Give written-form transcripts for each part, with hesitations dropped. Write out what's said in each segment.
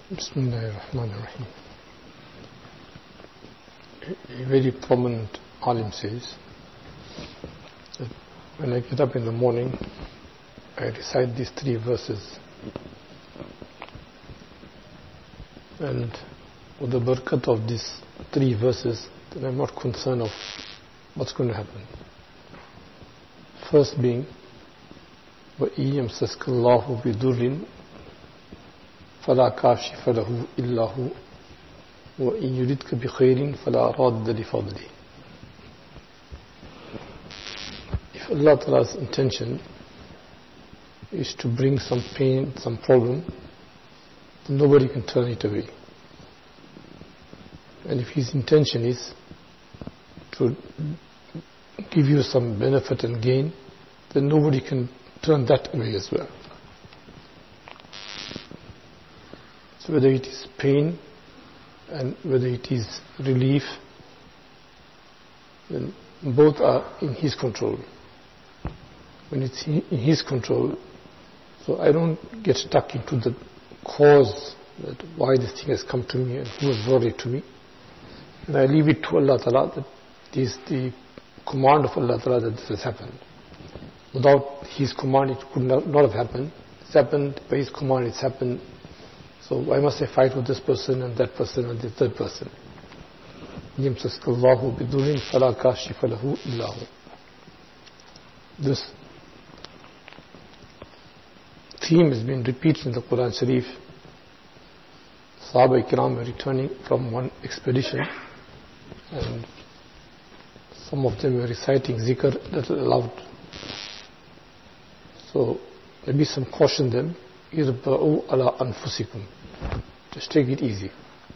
Bismillahirrahmanirrahim. A very prominent alim says that when I get up in the morning, I recite these 3 verses, and with the barakat of these 3 verses, then I'm not concerned of what's going to happen. First being, وَإِن يَمْسَسْكَ اللَّهُ بِضُرٍّ فَلَا كَاشِفَ لَهُ إِلَّا هُوَ وَإِن يُرِدْكَ بِخَيْرٍ فَلَا رَادَّ لِفَضْلِهِ. If Allah Ta'ala's intention is to bring some pain, some problem, then nobody can turn it away. And if His intention is to give you some benefit and gain, then nobody can turn that away as well. So whether it is pain and whether it is relief, then both are in His control. When it's in His control, so I don't get stuck into the cause, that why this thing has come to me and who has brought it to me. And I leave it to Allah Ta'ala, that it is the command of Allah Ta'ala that this has happened. Without His command, it could not have happened. It's happened by His command, it's happened. So why must I fight with this person and that person and the third person? يَمْسَسْكَ اللَّهُ بِضُرٍّ فَلَا كَاشِفَ لَهُ إِلَّا هُوَ. This theme has been repeated in the Quran Sharif. Sahaba Ikram were returning from one expedition, and some of them were reciting zikr that aloud. So maybe some caution them, إِرْبَعُوا عَلَىٰ أَنفُسِكُمْ. Just take it easy.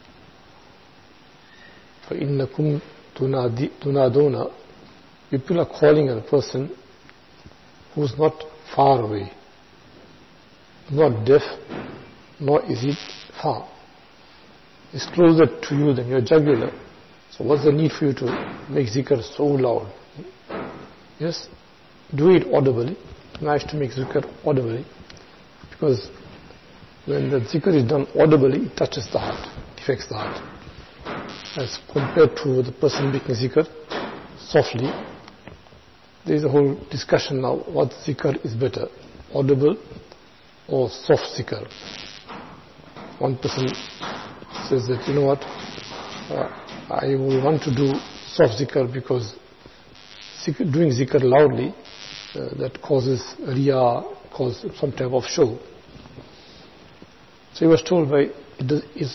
فَإِنَّكُمْ تُنَادُونَ. People are calling a person who is not far away, not deaf, nor is he far. It's closer to you than your jugular. So what's the need for you to make zikr so loud? Yes, do it audibly. It's nice to make zikr audibly, because when the zikr is done audibly, it touches the heart, it affects the heart. As compared to the person making zikr softly, there is a whole discussion now, what zikr is better, audible or soft zikr. One person says that, you know what, I will want to do soft zikr because doing zikr loudly, that causes riya, causes some type of show. So he was told by, if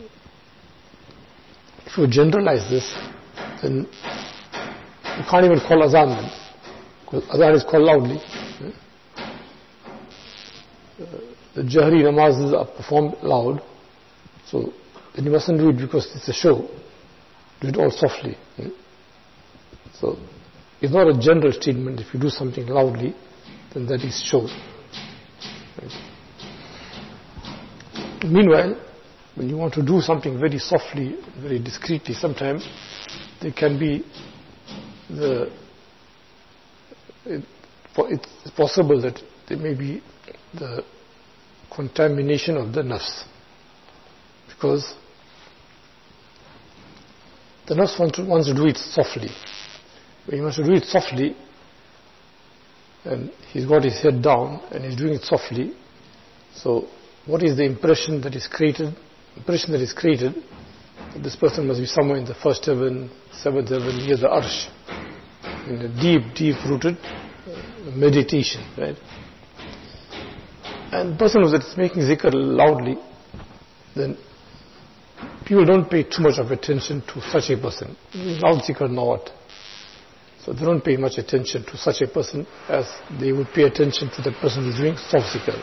you generalize this, then you can't even call azan then, because azan is called loudly. The jahri namazes are performed loud, so then you mustn't do it because it's a show. Do it all softly. So it's not a general statement. If you do something loudly, then that is show. Meanwhile, when you want to do something very softly, very discreetly, sometimes there can be it's possible that there may be the contamination of the nafs, because the nafs wants to do it softly. When he wants to do it softly, and he's got his head down and he's doing it softly, so what is the impression that is created? Impression that is created that this person must be somewhere in the 1st heaven, 7th heaven, near the arsh, in a deep rooted meditation, right? And the person who is making zikr loudly, then people don't pay too much of attention to such a person. Loud zikr, now what? So they don't pay much attention to such a person as they would pay attention to the person who is doing soft zikr.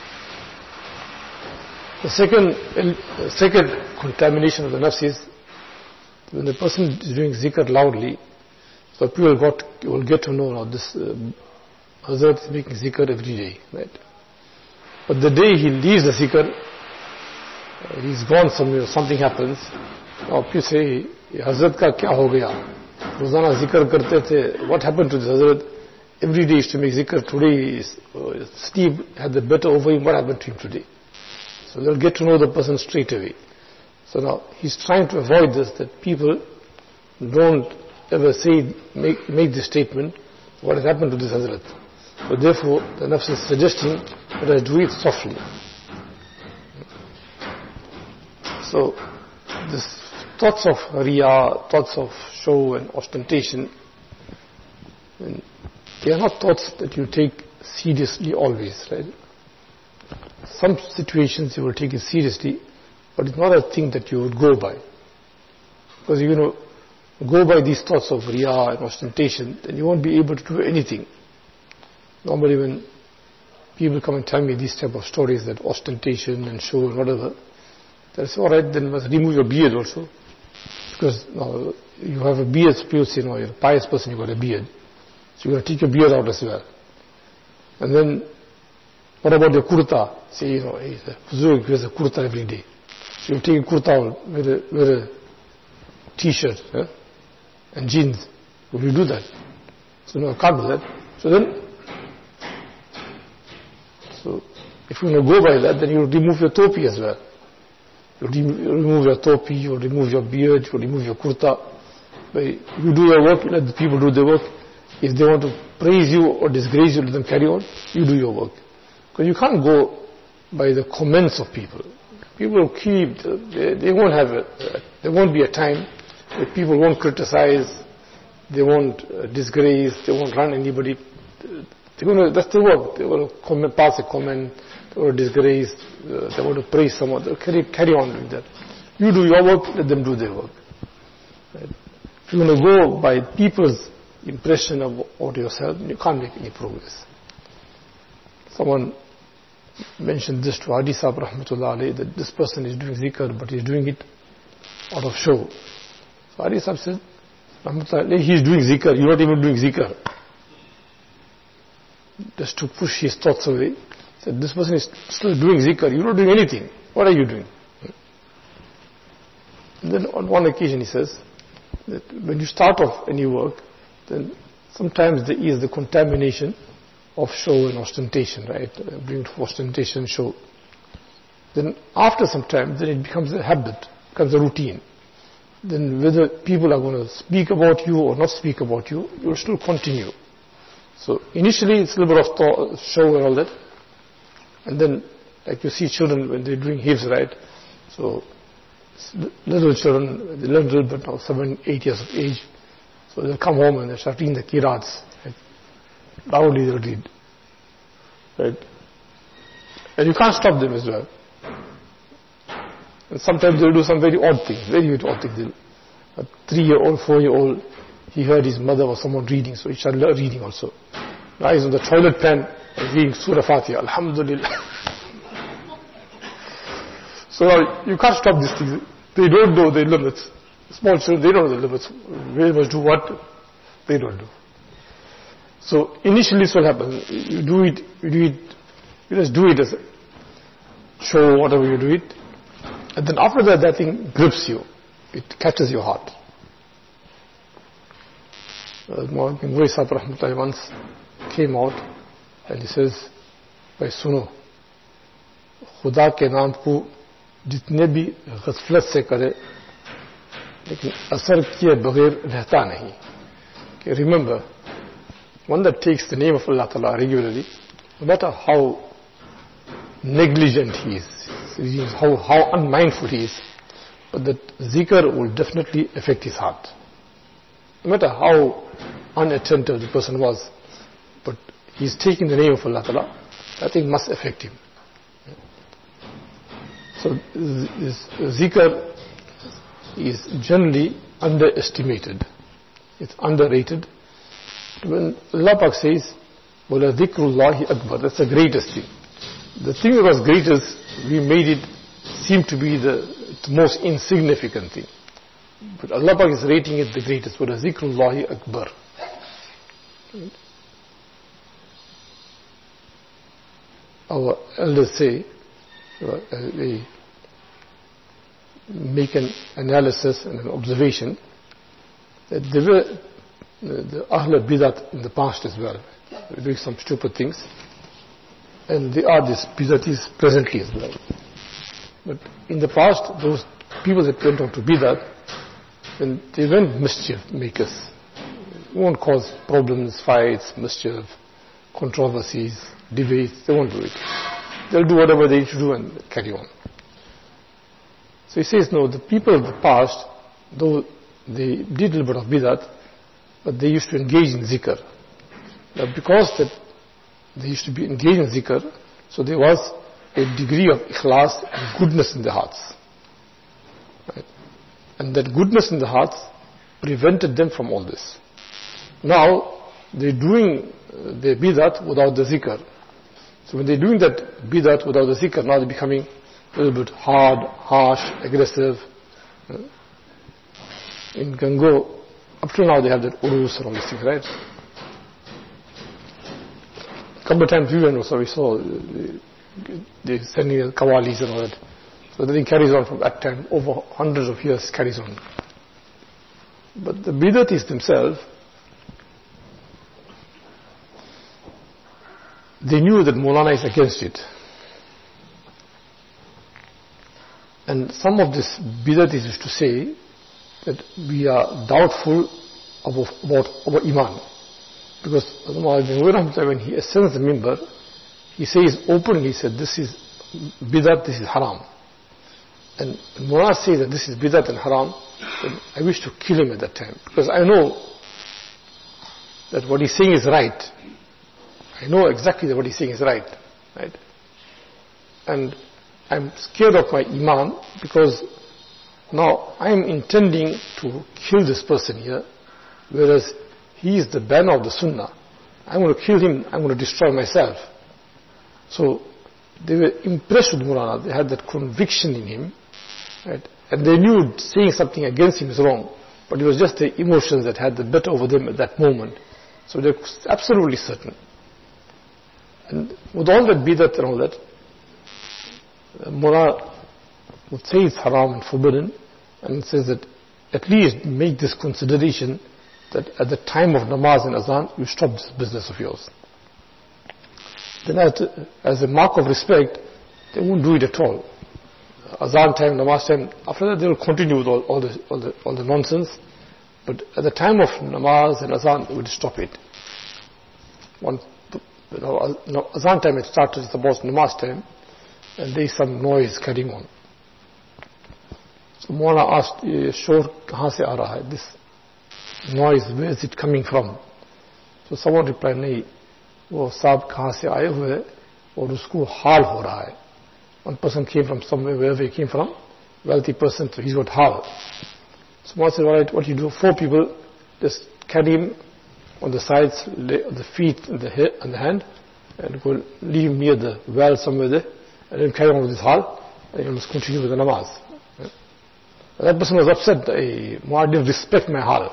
The second contamination of the nafs is when the person is doing zikr loudly, so people will get to know now this Hazrat is making zikr every day, right? But the day he leaves the zikr, he's gone somewhere, something happens. Now people say, Hazrat ka kya ho gaya? Rozana zikr karte the, what happened to this Hazrat? Every day he used to make zikr. Today Steve had the better over him. What happened to him today? So they'll get to know the person straight away. So now he's trying to avoid this, that people don't ever make this statement, what has happened to this Hazrat. So therefore, the Nafs is suggesting that I do it softly. So, this thoughts of riya, thoughts of show and ostentation, they are not thoughts that you take seriously always, right? Some situations you will take it seriously, but it's not a thing that you would go by. Because go by these thoughts of riya and ostentation, then you won't be able to do anything. Normally when people come and tell me these type of stories, that ostentation and show and whatever, they'll say, alright, then you must remove your beard also. Because now you have a beard, so people say, no, you're a pious person, you've got a beard. So you're going to take your beard out as well. And then, what about your kurta? Say, he's a Huzur, he wears a kurta every day. So you take a kurta out, wear a t-shirt, and jeans. Will you do that? So no, I can't do that. So if you want to go by that, then you remove your topi as well. You remove your topi, you remove your beard, you remove your kurta. But you do your work, let the people do their work. If they want to praise you or disgrace you, let them carry on. You do your work. Because you can't go by the comments of people. People there won't be a time where people won't criticize, they won't disgrace, they won't run anybody. That's their work. They will pass a comment, they will disgrace, they want to praise someone, they'll carry on doing that. You do your work, let them do their work. Right? If you want to go by people's impression of yourself, you can't make any progress. Someone mentioned this to Hadi Sahib Rahmatullah alayhi, that this person is doing zikr, but he's doing it out of show. So Hadi Sahib said, Rahmatullah alayhi, he's doing zikr, you're not even doing zikr. Just to push his thoughts away. He said, this person is still doing zikr, you're not doing anything. What are you doing? And then on one occasion he says, that when you start off any work, then sometimes there is the contamination of show and ostentation, right? Bring to ostentation, show. Then after some time, then it becomes a habit, becomes a routine. Then whether people are going to speak about you or not speak about you, you'll still continue. So initially it's a little bit of show and all that. And then, like you see children when they're doing hifz, right? So little children, they learn a little bit now, 7, 8 years of age. So they'll come home and they start reading the qirats. Right? Loudly they'll read. Right? And you can't stop them as well. And sometimes they'll do some very odd things, very odd things. A 3-year-old, 4-year-old, he heard his mother or someone reading, so he started reading also. Now he's on the toilet pan and reading Surah Fatiha, Alhamdulillah. So now you can't stop these things. They don't know the limits. Small children, they don't know the limits. They must do what they don't do. So initially this will happen. You just do it as a show, whatever you do it. And then after that thing grips you. It catches your heart. Maulana bin Sahib Rahmatullah once came out and he says, भाई सुनो, खुदा के नाम को जितने भी गफलत से करे लेकिन असर किए बगैर रहता नहीं. Okay, remember, one that takes the name of Allah Ta'ala regularly, no matter how negligent he is, how unmindful he is, but that zikr will definitely affect his heart. No matter how unattentive the person was, but he's taking the name of Allah Ta'ala, that thing must affect him. So this zikr is generally underestimated. It's underrated. When Allah Pak says, وَلَا ذِكْرُ اللَّهِ أَكْبَرُ, that's the greatest thing. The thing that was greatest, we made it seem to be the most insignificant thing. But Allah Pak is rating it the greatest. وَلَا ذِكْرُ اللَّهِ أَكْبَرُ. Our elders say, they make an analysis and an observation that there were the Ahl Bidat in the past as well. They were doing some stupid things. And there are these Bidatis presently as well. But in the past, those people that went on to bidat, then they weren't mischief makers. They won't cause problems, fights, mischief, controversies, debates. They won't do it. They'll do whatever they need to do and carry on. So he says, no, the people of the past, though they did a little bit of bidat, but they used to engage in zikr. Now because that they used to be engaged in zikr, so there was a degree of ikhlas and goodness in their hearts. Right? And that goodness in the hearts prevented them from all this. Now, they're doing their bidat without the zikr. So when they're doing that bidat without the zikr, now they're becoming a little bit hard, harsh, aggressive. In Gango, up till now they have that urus and all these things, right? A couple of times we went also, we saw they're sending kawalis and all that. So the thing carries on from that time, over hundreds of years carries on. But the bidatis themselves, they knew that Maulana is against it. And some of this bidatis used to say that we are doubtful about our iman. Because when he ascends the mimbar, he says openly, he said, this is bidat, this is haram. And Maulana says that this is bidat and haram, then I wish to kill him at that time. Because I know that what he's saying is right. I know exactly that what he's saying is right. Right? And I'm scared of my iman because now I'm intending to kill this person here, whereas he is the banner of the sunnah. I'm going to kill him, I'm going to destroy myself. So they were impressed with Maulana, they had that conviction in him, right? And they knew saying something against him is wrong, but it was just the emotions that had the better over them at that moment. So they're absolutely certain. And with all that bidat and all that, Maulana would say it's haram and forbidden, and says that at least make this consideration that at the time of namaz and azan, you stop this business of yours. Then as a mark of respect, they won't do it at all. Azan time, namaz time, after that they will continue with all the nonsense, but at the time of namaz and azan, they would stop it. Azan time it started, it's about namaz time, and there is some noise carrying on. So Maulana asked, Shor kahan se aa raha hai? This noise, where is it coming from? So someone replied, nahi, wo saab kahan se aaye hue hai, aur usko haal ho raha hai. One person came from somewhere, wherever he came from, wealthy person, so he's got haal. So Maulana said, alright, what you do? 4 people, just carry him on the sides, on the feet, and the head, and the hand, and go leave him near the well somewhere there, and then carry on with his haal, and you must continue with the namaz. That person was upset, Maulana didn't respect my haal.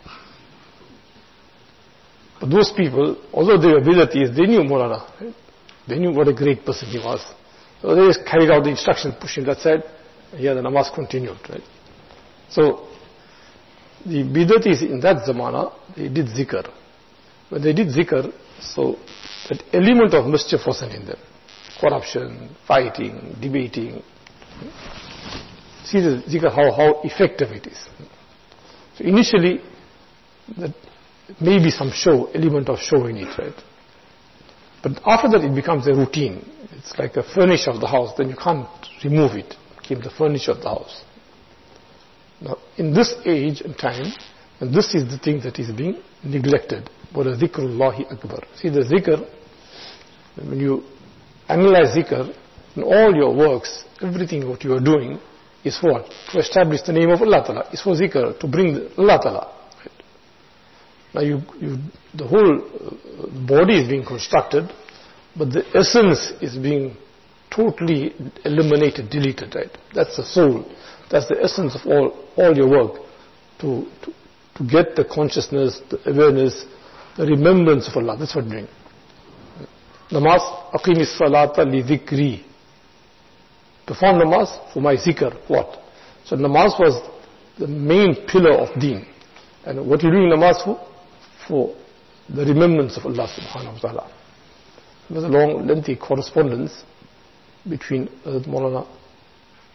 But those people, although they were bidatis, they knew Maulana. Right? They knew what a great person he was. So they just carried out the instruction, pushed him that side, and here the namaz continued. Right? So, the bidatis in that zamana, they did zikr. When they did zikr, so that element of mischief wasn't in them. Corruption, fighting, debating. See the zikr, how effective it is. So initially, that may be some element of show in it, right? But after that it becomes a routine. It's like a furniture of the house, then you can't remove it. It became the furniture of the house. Now, in this age and time, and this is the thing that is being neglected. وَلَا ذِكْرُ اللَّهِ أَكْبَرُ. See the zikr, when you analyze zikr, in all your works, everything what you are doing is for what? To establish the name of Allah Ta'ala. It's for zikr, to bring Allah Ta'ala. Right? Now the whole body is being constructed, but the essence is being totally eliminated, deleted, right? That's the soul. That's the essence of all your work. To get the consciousness, the awareness, the remembrance of Allah. That's what we're doing. Namaz, aqimis salata li dhikri. Perform namaz for my zikr. What? So namaz was the main pillar of deen. And what you're doing namaz for? For the remembrance of Allah subhanahu wa ta'ala. There was a long, lengthy correspondence between Maulana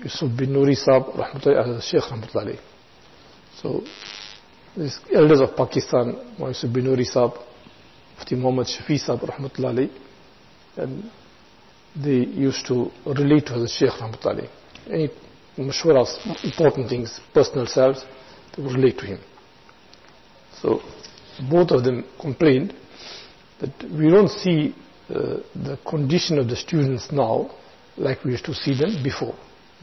Yusuf bin Nuri Saab, Rahmatullahi, Sheikh Rahmatullahi. So, these elders of Pakistan, Yusuf bin Nuri Saab, Mufti Muhammad Shafi Saab, Rahmatullahi, and they used to relate to the Sheikh Rahmatullahi. Any mashwaras, important things, personal selves, they would relate to him. So, both of them complained that we don't see the condition of the students now like we used to see them before.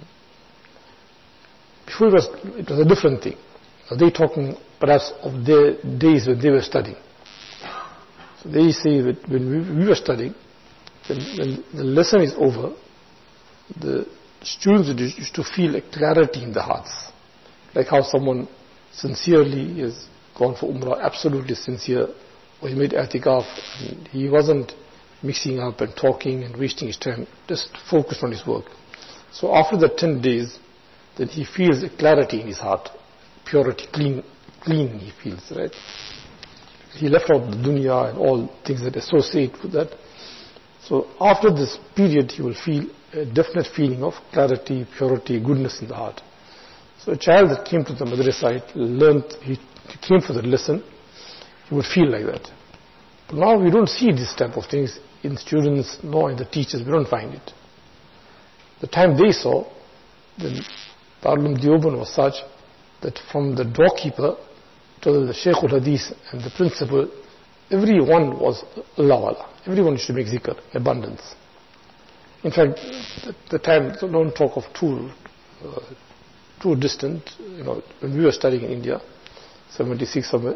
Before it was a different thing. They talking perhaps of their days when they were studying. So they say that when we were studying, when the lesson is over, the students used to feel a clarity in the hearts. Like how someone sincerely has gone for Umrah, absolutely sincere, or he made i'tikaf, and he wasn't mixing up and talking and wasting his time, just focused on his work. So after the 10 days, then he feels a clarity in his heart, purity, clean he feels, right? He left out the dunya and all things that associate with that. So after this period, he will feel a definite feeling of clarity, purity, goodness in the heart. So a child that came to the madrasa, he came for the lesson, he would feel like that. But now we don't see this type of things in students, nor in the teachers, we don't find it. The time they saw, then Darul Deoband was such that from the doorkeeper to the Shaykh al-Hadith and the principal, everyone was Allah. Everyone used to make zikr in abundance. In fact, the time, don't talk of too distant, when we were studying in India, 76 somewhere.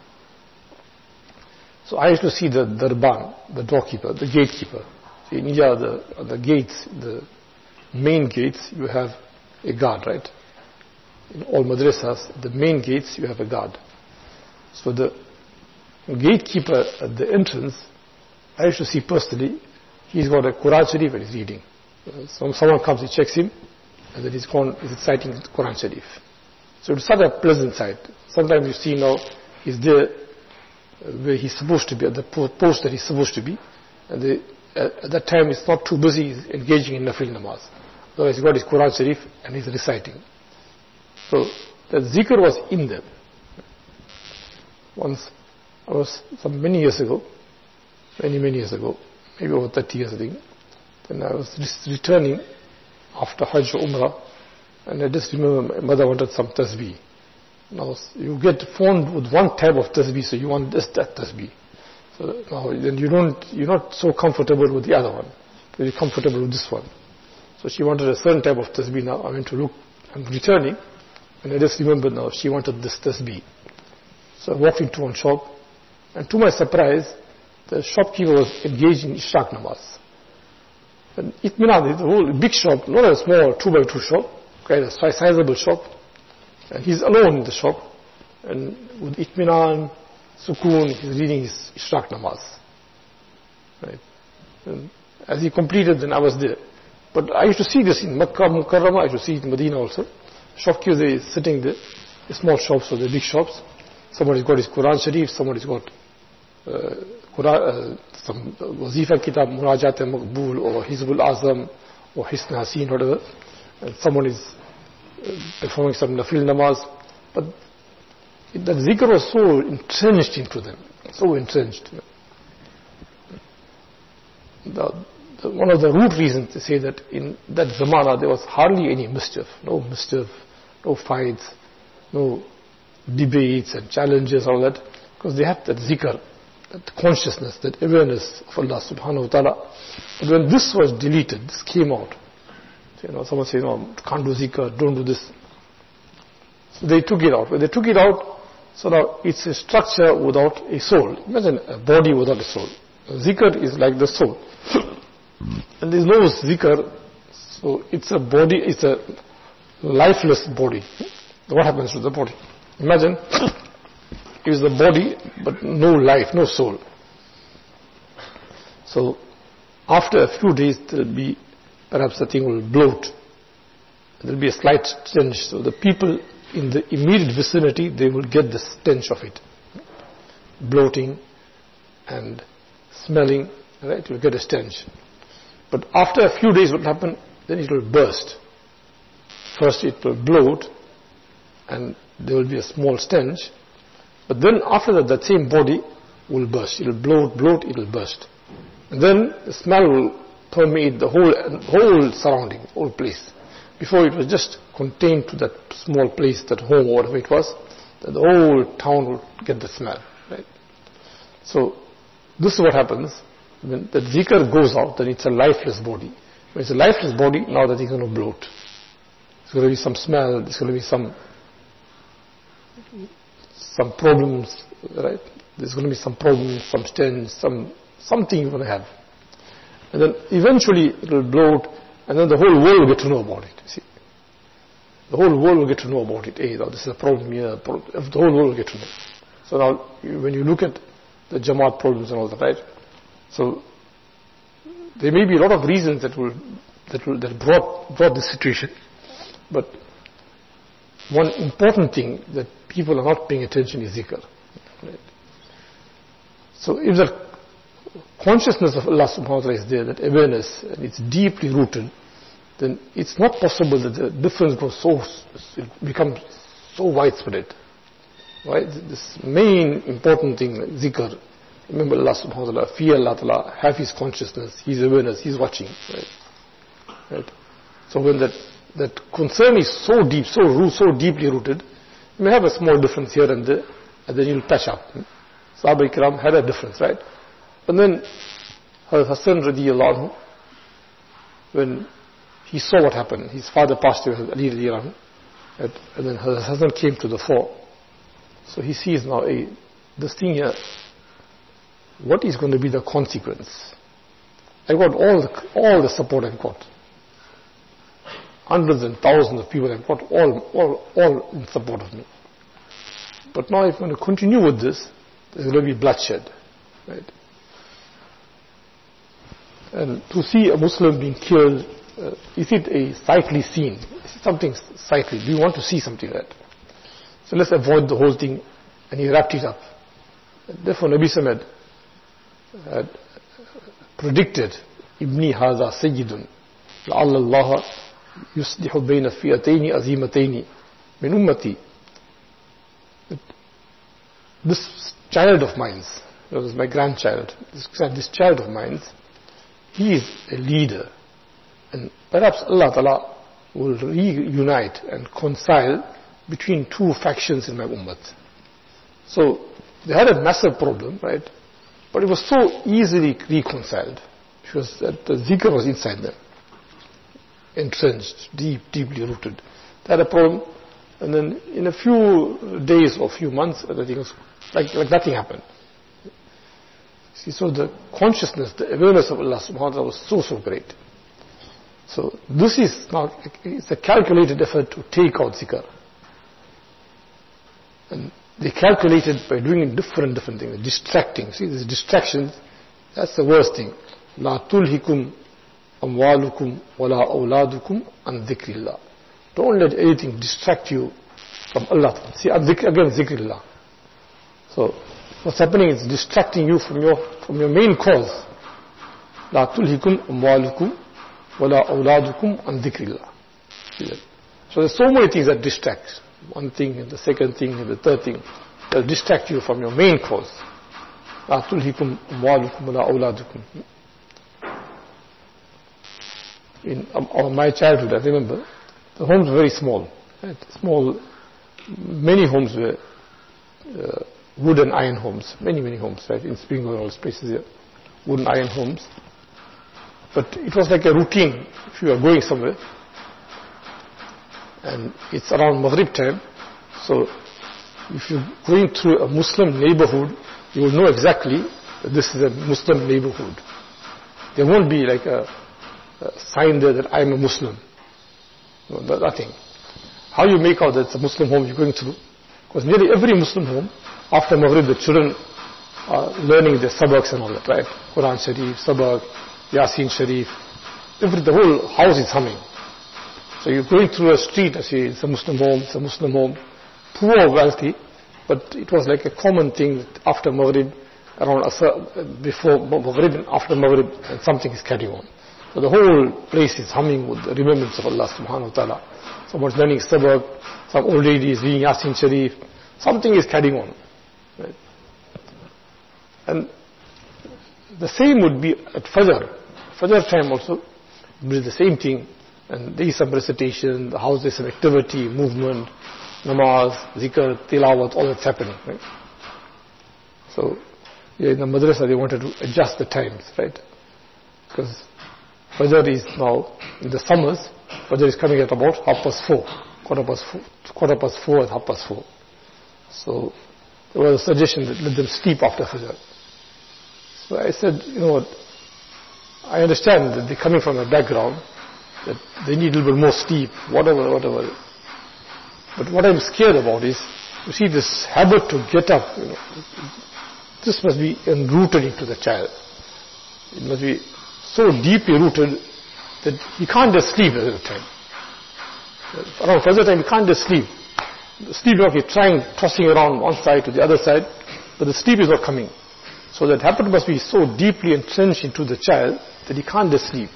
So I used to see the darban, the doorkeeper, the gatekeeper. See, in India, the gates, the main gates, you have a guard, right? In all madrasas, the main gates, you have a guard. So the gatekeeper at the entrance, I used to see personally, he's got a Quran Sharif and he's reading. Someone comes, he checks him, and then he's reciting the Quran Sharif. So it's such a pleasant sight. Sometimes you see now, he's there where he's supposed to be, at the post that he's supposed to be, and at that time he's not too busy, he's engaging in nafil namaz. Otherwise he's got his Quran Sharif and he's reciting. So the zikr was in them. Once, I was many years ago, maybe over 30 years I think, then I was returning after Hajj or Umrah, and I just remember my mother wanted some tasbih. Now you get phoned with one type of tasbih, so you want that tasbih. So now then you're not so comfortable with the other one, but you're comfortable with this one. So she wanted a certain type of tasbih. Now I went to look, I'm returning, and I just remember now she wanted this tasbih. So I walked into one shop, and to my surprise, the shopkeeper was engaged in Ishraq namaz. And Itminan is a whole big shop, not a small 2x2 shop, quite a sizable shop. And he's alone in the shop, and with Itminan, Sukoon, he's reading his Ishraq namaz. Right? And as he completed, then I was there. But I used to see this in Makkah, Mukarramah, I used to see it in Medina also. Shopkeepers, they sitting there, the small shops or the big shops. Somebody's got his Quran Sharif, somebody's got some Wazifa Kitab, Murajat Maqbool, or Hizbul Azam, or Hisn Haseen, whatever. And someone is performing some nafil namaz. But the zikr was so entrenched into them, so entrenched. One of the root reasons to say that in that zamana there was hardly any mischief, no fights, no debates and challenges, all that, because they had that zikr, that consciousness, that awareness of Allah subhanahu wa ta'ala. But when this was deleted, this came out. Someone says, no, can't do zikr, don't do this. So they took it out. When they took it out, so now it's a structure without a soul. Imagine a body without a soul. Zikr is like the soul. And there's no zikr, so it's a body, it's a lifeless body. What happens to the body? Imagine, it's the body, but no life, no soul. So, after a few days, there'll be, perhaps the thing will bloat. There'll be a slight stench. So the people in the immediate vicinity, they will get the stench of it. Bloating and smelling, right? You'll get a stench. But after a few days, what will happen? Then it will burst. first it will bloat and there will be a small stench, but then after that, that same body will burst. It will bloat, it will burst. And then the smell will permeate the whole surrounding, whole place. Before it was just contained to that small place, that home or whatever it was, that the whole town will get the smell. Right? So this is what happens when the zikr goes out, then it's a lifeless body. When it's a lifeless body, now that thing is going to bloat. There's going to be some smell, there's going to be some problems, right? There's going to be some problems, some stench, something you're going to have. And then eventually it will bloat, and then the whole world will get to know about it, you see. The whole world will get to know about it. Hey, this is a problem here, the whole world will get to know. So now, when you look at the Jamaat problems and all that, right? So, there may be a lot of reasons that brought this situation, but one important thing that people are not paying attention is zikr. Right? So if the consciousness of Allah subhanahu wa ta'ala is there, that awareness, and it's deeply rooted, then it's not possible that the difference it becomes so widespread. Right? This main important thing, zikr, remember Allah subhanahu wa ta'ala, fear Allah ta'ala, have His consciousness, His awareness, He's watching. Right? So when that concern is so deep, so deeply rooted, you may have a small difference here and there, and then you'll patch up. Sahaba Ikram had a difference, right? And then Hassan radiyallahu anhu, when he saw what happened, his father passed away, Ali radiyallahu anhu, and then Hassan came to the fore. So he sees now, hey, this thing here, what is going to be the consequence? I got all the support I've got. Hundreds and thousands of people have got all in support of me. But now if I'm going to continue with this, there's going to be bloodshed. Right? And to see a Muslim being killed, is it a sightly scene? Is it something sightly? Do you want to see something like that? So let's avoid the whole thing. And he wrapped it up. And therefore Nabi Samad had predicted, Ibni Haza Sayyidun, لعل الله يصلح بين فئتين عظيمتين من أمتي. This child of mine, that was my grandchild, this child of mine, he is a leader, and perhaps Allah Ta'ala will reunite and reconcile between two factions in my ummah. So they had a massive problem, right? But it was so easily reconciled because the zikr was inside them, entrenched, deeply rooted. They had a problem, and then in a few days or few months, everything was like nothing happened. See, so the consciousness, the awareness of Allah subhanahu wa ta'ala was so great. So this is now, it's a calculated effort to take out zikr. And they calculated by doing different things, distracting. See, these distractions, that's the worst thing. لا تلهكم أموالكم ولا أولادكم عن ذكر الله. Don't let anything distract you from Allah. See, again, zikrillah. So, what's happening is distracting you from your main cause. لا تلهكم أموالكم ولا أولادكم عن ذكر الله. So there's so many things that distract. One thing, and the second thing, and the third thing, that distract you from your main cause. لا تلهكم أموالكم ولا أولادكم. In my childhood, I remember, the homes were very small. Right? Many homes were wood and iron homes. Many homes, right? In Springwood, all spaces here. Wood and iron homes. But it was like a routine. If you are going somewhere, and it's around Maghrib time, so if you're going through a Muslim neighborhood, you will know exactly that this is a Muslim neighborhood. There won't be like a sign there that I'm a Muslim. No, nothing. How you make out that it's a Muslim home you're going through? Because nearly every Muslim home, after Maghrib, the children are learning their sabaks and all that, right? Quran Sharif, sabak, Yasin Sharif. The whole house is humming. So you're going through a street, I see, it's a Muslim home, poor or wealthy, but it was like a common thing that after Maghrib, around Asr, before Maghrib and after Maghrib, and something is carrying on. So the whole place is humming with the remembrance of Allah subhanahu wa ta'ala. Someone's learning sabak, some old lady is reading Yasin Sharif, something is carrying on. Right? And the same would be at Fajr. Fajr time also, it will be the same thing. And there is some recitation, the house is some activity, movement, namaz, zikr, tilawat, all that's happening. Right? So, in the madrasa they wanted to adjust the times, right? Because Fajr is now, in the summers, Fajr is coming at about 4:30, quarter past four and 4:30. So, there was a suggestion that let them sleep after Fajr. So I said, you know what, I understand that they're coming from a background, that they need a little bit more sleep, whatever. But what I'm scared about is, you see this habit to get up, you know, this must be enrooted into the child. It must be so deeply rooted that he can't just sleep at the time. Around Fajr time, he can't just sleep. The sleep is okay, tossing around one side to the other side, but the sleep is not coming. So that habit must be so deeply entrenched into the child that he can't just sleep.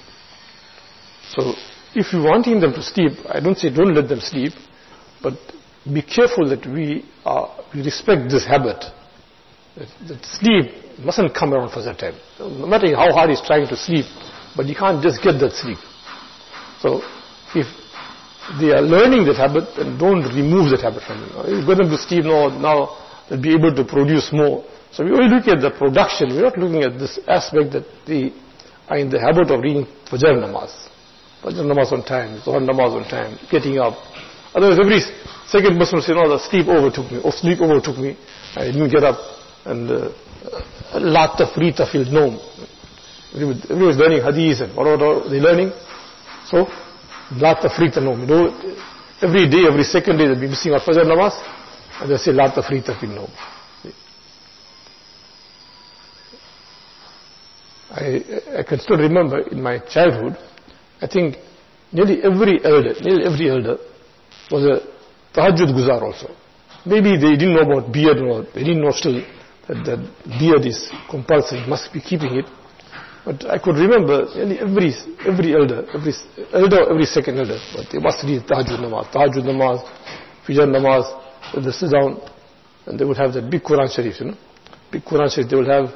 So if you wanting them to sleep, I don't say don't let them sleep, but be careful that we respect this habit. That sleep mustn't come around Fajr time. No matter how hard he's trying to sleep, but he can't just get that sleep. So if they are learning that habit, then don't remove that habit from them. You get them to sleep now they'll be able to produce more. So we only look at the production, we're not looking at this aspect that they are in the habit of reading Fajr namaz. Fajr namaz on time, Zuhr namaz on time, getting up. Otherwise every second Muslim will say, no, the sleep overtook me, I didn't get up, and la tafrita fil noam. Everybody is learning hadith and whatever they're learning. So, la tafrita noam. You know, every day, every second day they'll be missing out Fajr namaz, and they'll say la tafrita fil noam. I can still remember in my childhood, I think nearly every elder was a tahajjud guzar also. Maybe they didn't know about beard, or they didn't know still that beard is compulsory, must be keeping it. But I could remember nearly every elder, every second elder, but they must read tahajjud namaz, fajr namaz, they sit down and they would have that big Quran Sharif, you know. Big Quran Sharif, they'll have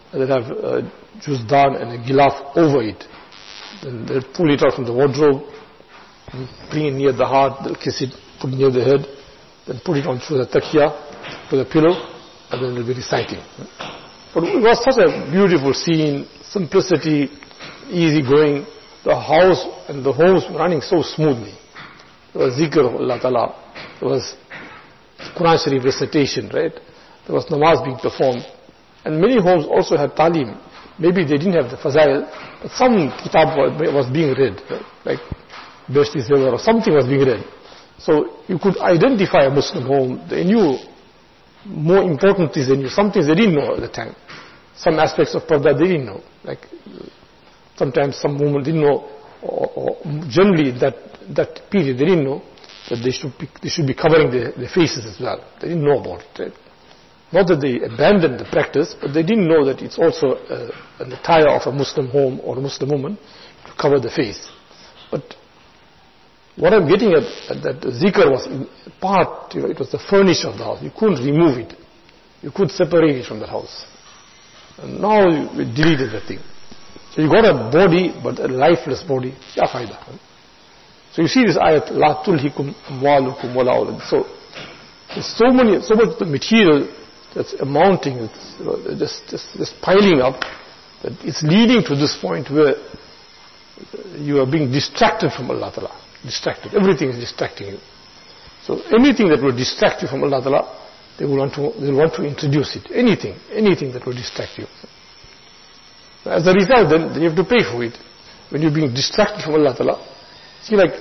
juzdan and a gilaf over it. Then they'll pull it out from the wardrobe, bring it near the heart, they'll kiss it, put it near the head, then put it on through the taqiyya, to the pillow, and then they'll be reciting. But it was such a beautiful scene, simplicity, easy going, the house and the homes running so smoothly. There was zikr of Allah Ta'ala, there was Quran Sharif recitation, right? There was namaz being performed. And many homes also had talim. Maybe they didn't have the fazail, but some kitab was being read, right? Like Beheshti Zewar or something was being read. So you could identify a Muslim home. They knew more important things, they knew some things they didn't know at the time. Some aspects of Parda they didn't know. Like sometimes some women didn't know, or generally that period they didn't know that they should be covering their faces as well. They didn't know about it, right? Not that they abandoned the practice, but they didn't know that it's also an attire of a Muslim home or a Muslim woman to cover the face. But what I'm getting at that zikr was in part, it was the furniture of the house. You couldn't remove it. You couldn't separate it from the house. And now we deleted the thing. So you got a body, but a lifeless body. Ya fayda. So you see this ayat, La tulhikum amwalukum wala awlad. So there's so much the material that's amounting, it's just piling up, that it's leading to this point where you are being distracted from Allah Ta'ala. Distracted. Everything is distracting you. So anything that will distract you from Allah Ta'ala, they will want to introduce it. Anything that will distract you. As a result, then you have to pay for it. When you're being distracted from Allah Ta'ala, see like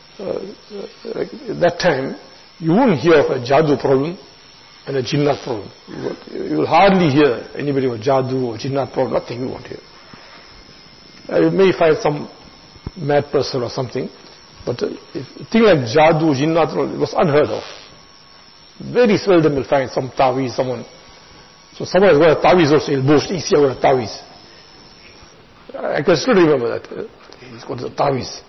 at that time, you wouldn't hear of a jadoo problem and a jinnat problem. You will hardly hear anybody with jadoo or jinnat problem, nothing you won't hear. You may find some mad person or something, but a thing like jadoo, jinnat, it was unheard of. Very seldom you'll find some taweez, someone. So someone has got a taweez also, he'll boast, see I got a taweez. I can still remember that. He's got the tawiz.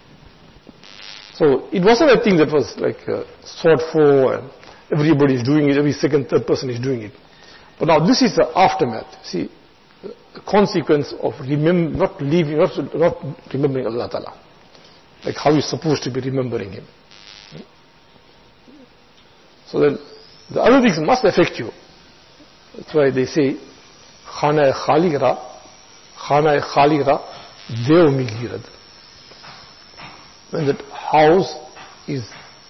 So it wasn't a thing that was like sought for and everybody is doing it, every second, third person is doing it. But now this is the aftermath. See, the consequence of not remembering Allah Ta'ala. Like how you're supposed to be remembering Him. So then the other things must affect you. That's why they say, Khana-e Khaliq ra, Dev Migirad. When that house is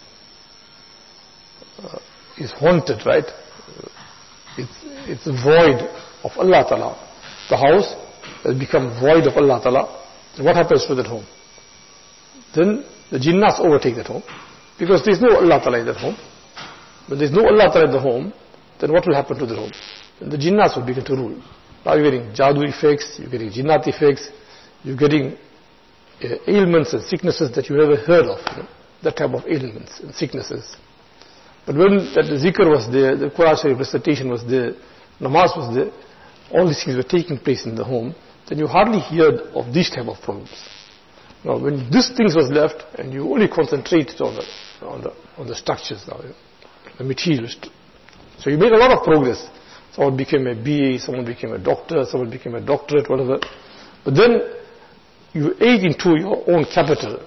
haunted, right? It's void of Allah Ta'ala. The house has become void of Allah Ta'ala. Then what happens to that home? Then the jinnahs overtake that home. Because there is no Allah Ta'ala in that home. When there is no Allah Ta'ala in the home, then what will happen to the home? Then the jinnahs will begin to rule. Now you're getting jadoo effects, you're getting jinnat effects, you're getting ailments and sicknesses that you never heard of. That type of ailments and sicknesses. But when that zikr was there, the Quran Sharif recitation was there, namaz was there, all these things were taking place in the home, then you hardly heard of these type of problems. Now when these things was left and you only concentrated on the structures now, the materialist. So you made a lot of progress. Someone became a BA, someone became a doctor, someone became a doctorate, whatever. But then you ate into your own capital.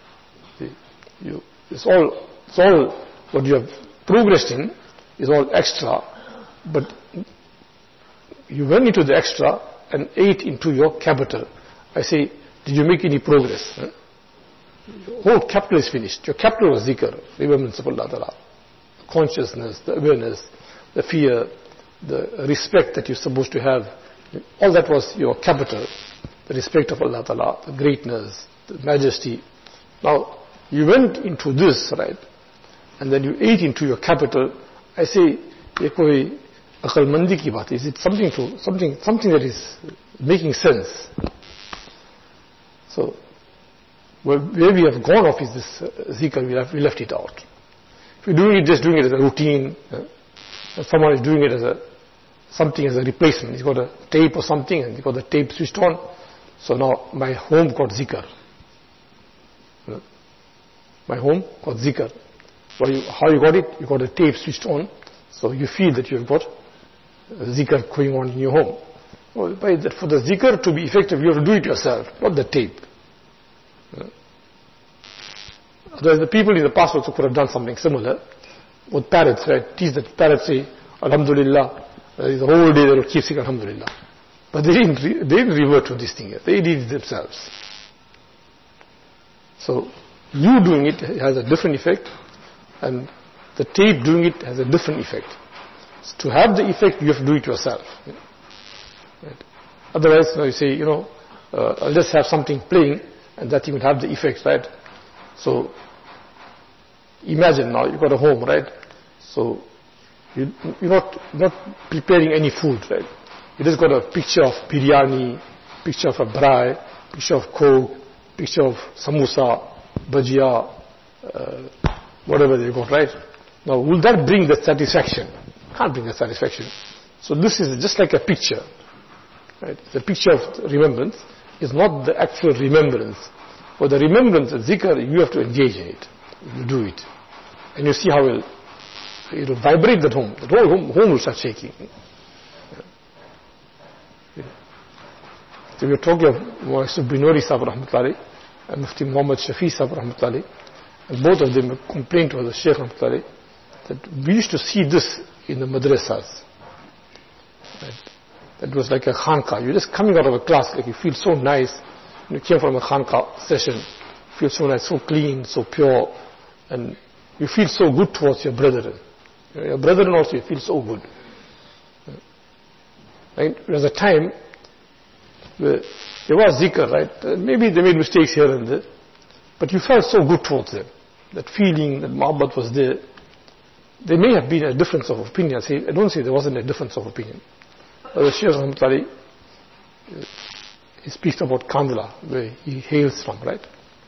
It's all what you have progressed in is all extra, but you went into the extra and ate into your capital. I say, did you make any progress? Your whole capital is finished. Your capital was zikr, remembrance of Allah Ta'ala, consciousness, the awareness, the fear, the respect that you're supposed to have. All that was your capital, the respect of Allah Ta'ala, the greatness, the majesty. Now, you went into this, right? And then you ate into your capital. I say, ye koi aqal mandi ki baat. Is it something that is making sense? So, where we have gone off is this zikr, we left it out. If you're doing it, just doing it as a routine, someone is doing it as something as a replacement. He's got a tape or something and he's got the tape switched on. So now my home got zikr. My home got zikr. How you got it? You got a tape switched on. So you feel that you've got zikr going on in your home. Well, for the zikr to be effective, you have to do it yourself, not the tape. Otherwise, the people in the past also could have done something similar. With parrots, right? Teach that parrots say, Alhamdulillah. The whole day they will keep saying Alhamdulillah. But they didn't revert to this thing. They did it themselves. So, you doing it has a different effect, and the tape doing it has a different effect. So to have the effect, you have to do it yourself. Right? Otherwise, you say, I'll just have something playing, and that thing will have the effect, right? So, imagine now you've got a home, right? So, you're not preparing any food, right? You just got a picture of biryani, picture of a braai, picture of coke, picture of samosa, bhajia, whatever they got, right? Now, will that bring the satisfaction? Can't bring the satisfaction. So this is just like a picture, right? The picture of remembrance is not the actual remembrance. For the remembrance, the zikr, you have to engage in it. You do it. And you see how it will vibrate that home. The whole home will start shaking. So we were talking of Mufti Binori Sahib Rahmatullahi and Mufti Muhammad Shafi Sahib Rahmatullahi, and both of them complained to the Shaykh Rahmatullahi that we used to see this in the madrasas. Right? That was like a khanqa. You're just coming out of a class, like you feel so nice. You came from a khanqa session, you feel so nice, so clean, so pure, and you feel so good towards your brethren. Your brethren also, you feel so good. Right? There was a time where there was zikr, right? Maybe they made mistakes here and there, but you felt so good towards them. That feeling, that muhabbat was there. There may have been a difference of opinion. I don't say there wasn't a difference of opinion. The Shaykh Rahmatullahi, he speaks about Kandla, where he hails from, right?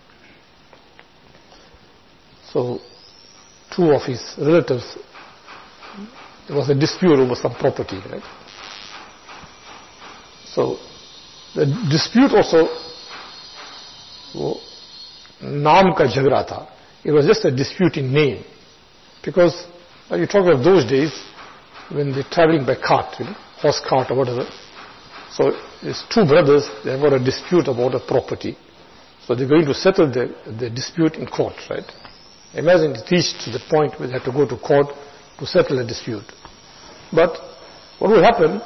So, two of his relatives, there was a dispute over some property, right? So, the dispute also वो नाम का झगड़ा था. It was just a dispute in name. Because you talk of those days when they're traveling by cart, horse cart or whatever. So it's two brothers, they have got a dispute about a property. So they're going to settle the dispute in court, right? Imagine it reached to the point where they have to go to court to settle a dispute. But what will happen,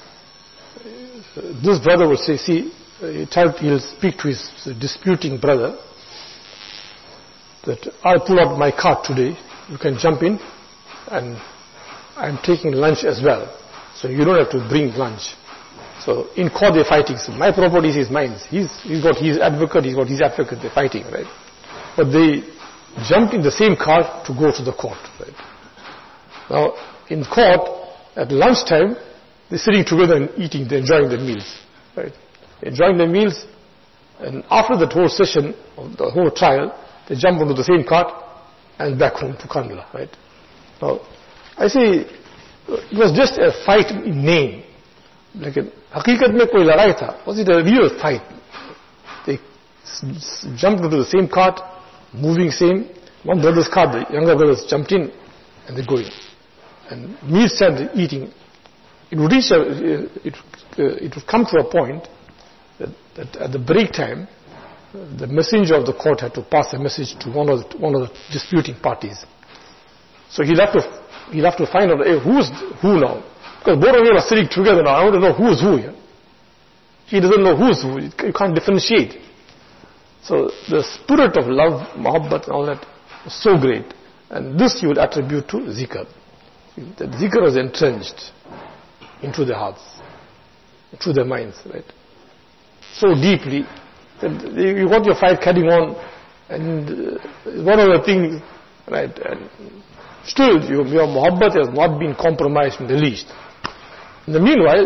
this brother will say, see, he'll speak to his disputing brother that I'll pull out my cart today, you can jump in, and I'm taking lunch as well. So you don't have to bring lunch. So in court they're fighting. So my property is mine. He's got his advocate, he's got his advocate, they're fighting, right? But they jumped in the same car to go to the court, right? Now, in court, at lunchtime, they're sitting together and eating, they're enjoying their meals, right? Enjoying their meals, and after that whole session, of the whole trial, they jump onto the same cart and back home to Kandla, right? Now, I say, it was just a fight in name. Like, hakikat mein koi ladai tha. Was it a real fight? They jumped into the same cart, moving same. One brother's cart, the younger brothers jumped in, and they're going. And meals started eating. It would reach it would come to a point that at the break time, the messenger of the court had to pass a message to one of the disputing parties. So he'll have to find out, hey, who's who now? Because both of you are sitting together now. I want to know who's who here. He doesn't know who's who. You can't differentiate. So the spirit of love, muhabbat and all that was so great. And this you would attribute to zikr. That zikr was entrenched into their hearts, into their minds, right? So deeply that you got your fight carrying on, and one of the things, right? And still, your muhabbat has not been compromised in the least. In the meanwhile,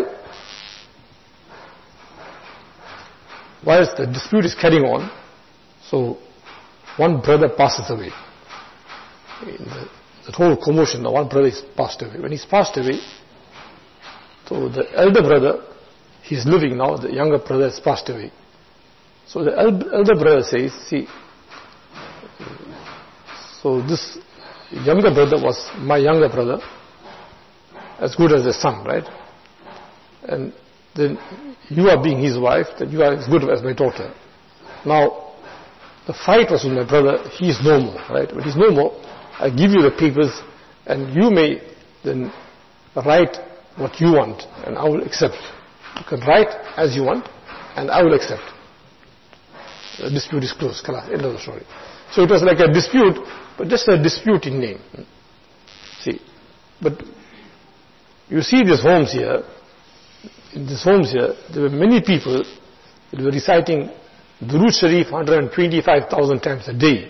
whilst the dispute is carrying on, so one brother passes away. In the whole commotion, now one brother is passed away. When he's passed away, so the elder brother, he's living now, the younger brother has passed away. So the elder brother says, see, so this younger brother was my younger brother, as good as a son, right? And then you are being his wife, that you are as good as my daughter. Now, the fight was with my brother, he is no more, right? When he's no more, I give you the papers, and you may then write what you want, and I will accept. You can write as you want, and I will accept. The dispute is closed, khalas, end of the story. So it was like a dispute, but just a dispute in name. See, but you see these homes here, in these homes here, there were many people that were reciting Durood Sharif 125,000 times a day.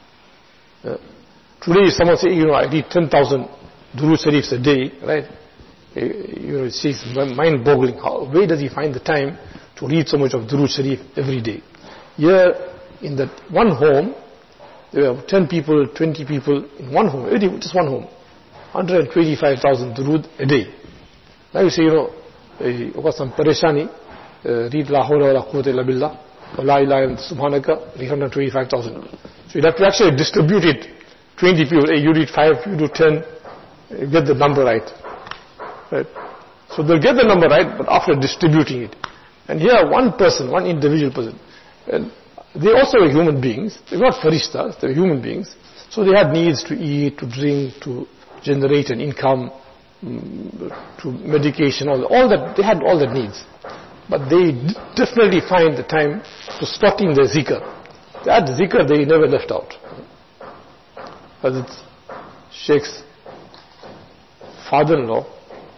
Today someone say, I read 10,000 Durood Sharifs a day, right? It's mind-boggling. Where does he find the time to read so much of Durood Sharif every day? Here, in that one home, there were 10 people, 20 people in one home, just one home. 125,000 Durood a day. Now you say, you've got some pareshani, read La hawla wa la quwwata illa billah, wa la ilaha illa subhanaka, read 125,000. So you'd have to actually distribute it. 20 people, you read 5, you do 10, you get the number right. Right? So they'll get the number right, but after distributing it. And here one person, one individual person, and they also are human beings. They're not farishtas, they're human beings. So they had needs to eat, to drink, to generate an income, to medication, all that. They had all the needs. But they definitely find the time to slot in their zikr. That zikr they never left out. As it's Sheikh's father-in-law.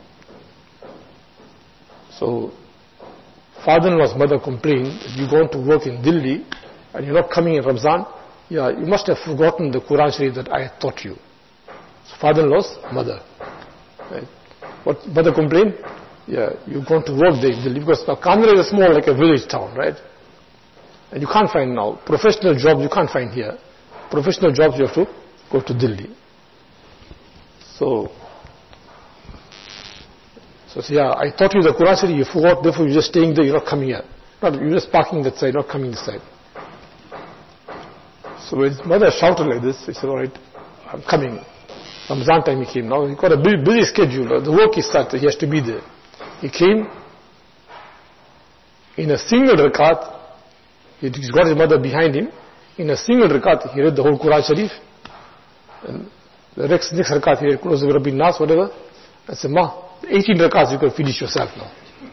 So, father-in-law's mother complained that you're going to work in Delhi and you're not coming in Ramzan. Yeah, you must have forgotten the Quran Sharif that I taught you. So father-in-law's mother. Right? What mother complained? Yeah, you're going to work there in Delhi because now Kandla is more like a village town, right? And you can't find now professional jobs you can't find here. Professional jobs you have to go to Delhi. So yeah, I taught you the Quran Sharif, you forgot, therefore you're just staying there, you're not coming here. You're just parking that side, not coming this side. So when his mother shouted like this, he said, all right, I'm coming. Ramzan time he came. Now he got a busy schedule. The work is started. He has to be there. He came in a single rakat. He's got his mother behind him. In a single rakat, he read the whole Quran Sharif. And the next rakat, he read Qul A'udhu Birabbin Nas, whatever. I said, Ma, 18 rakats you can finish yourself now.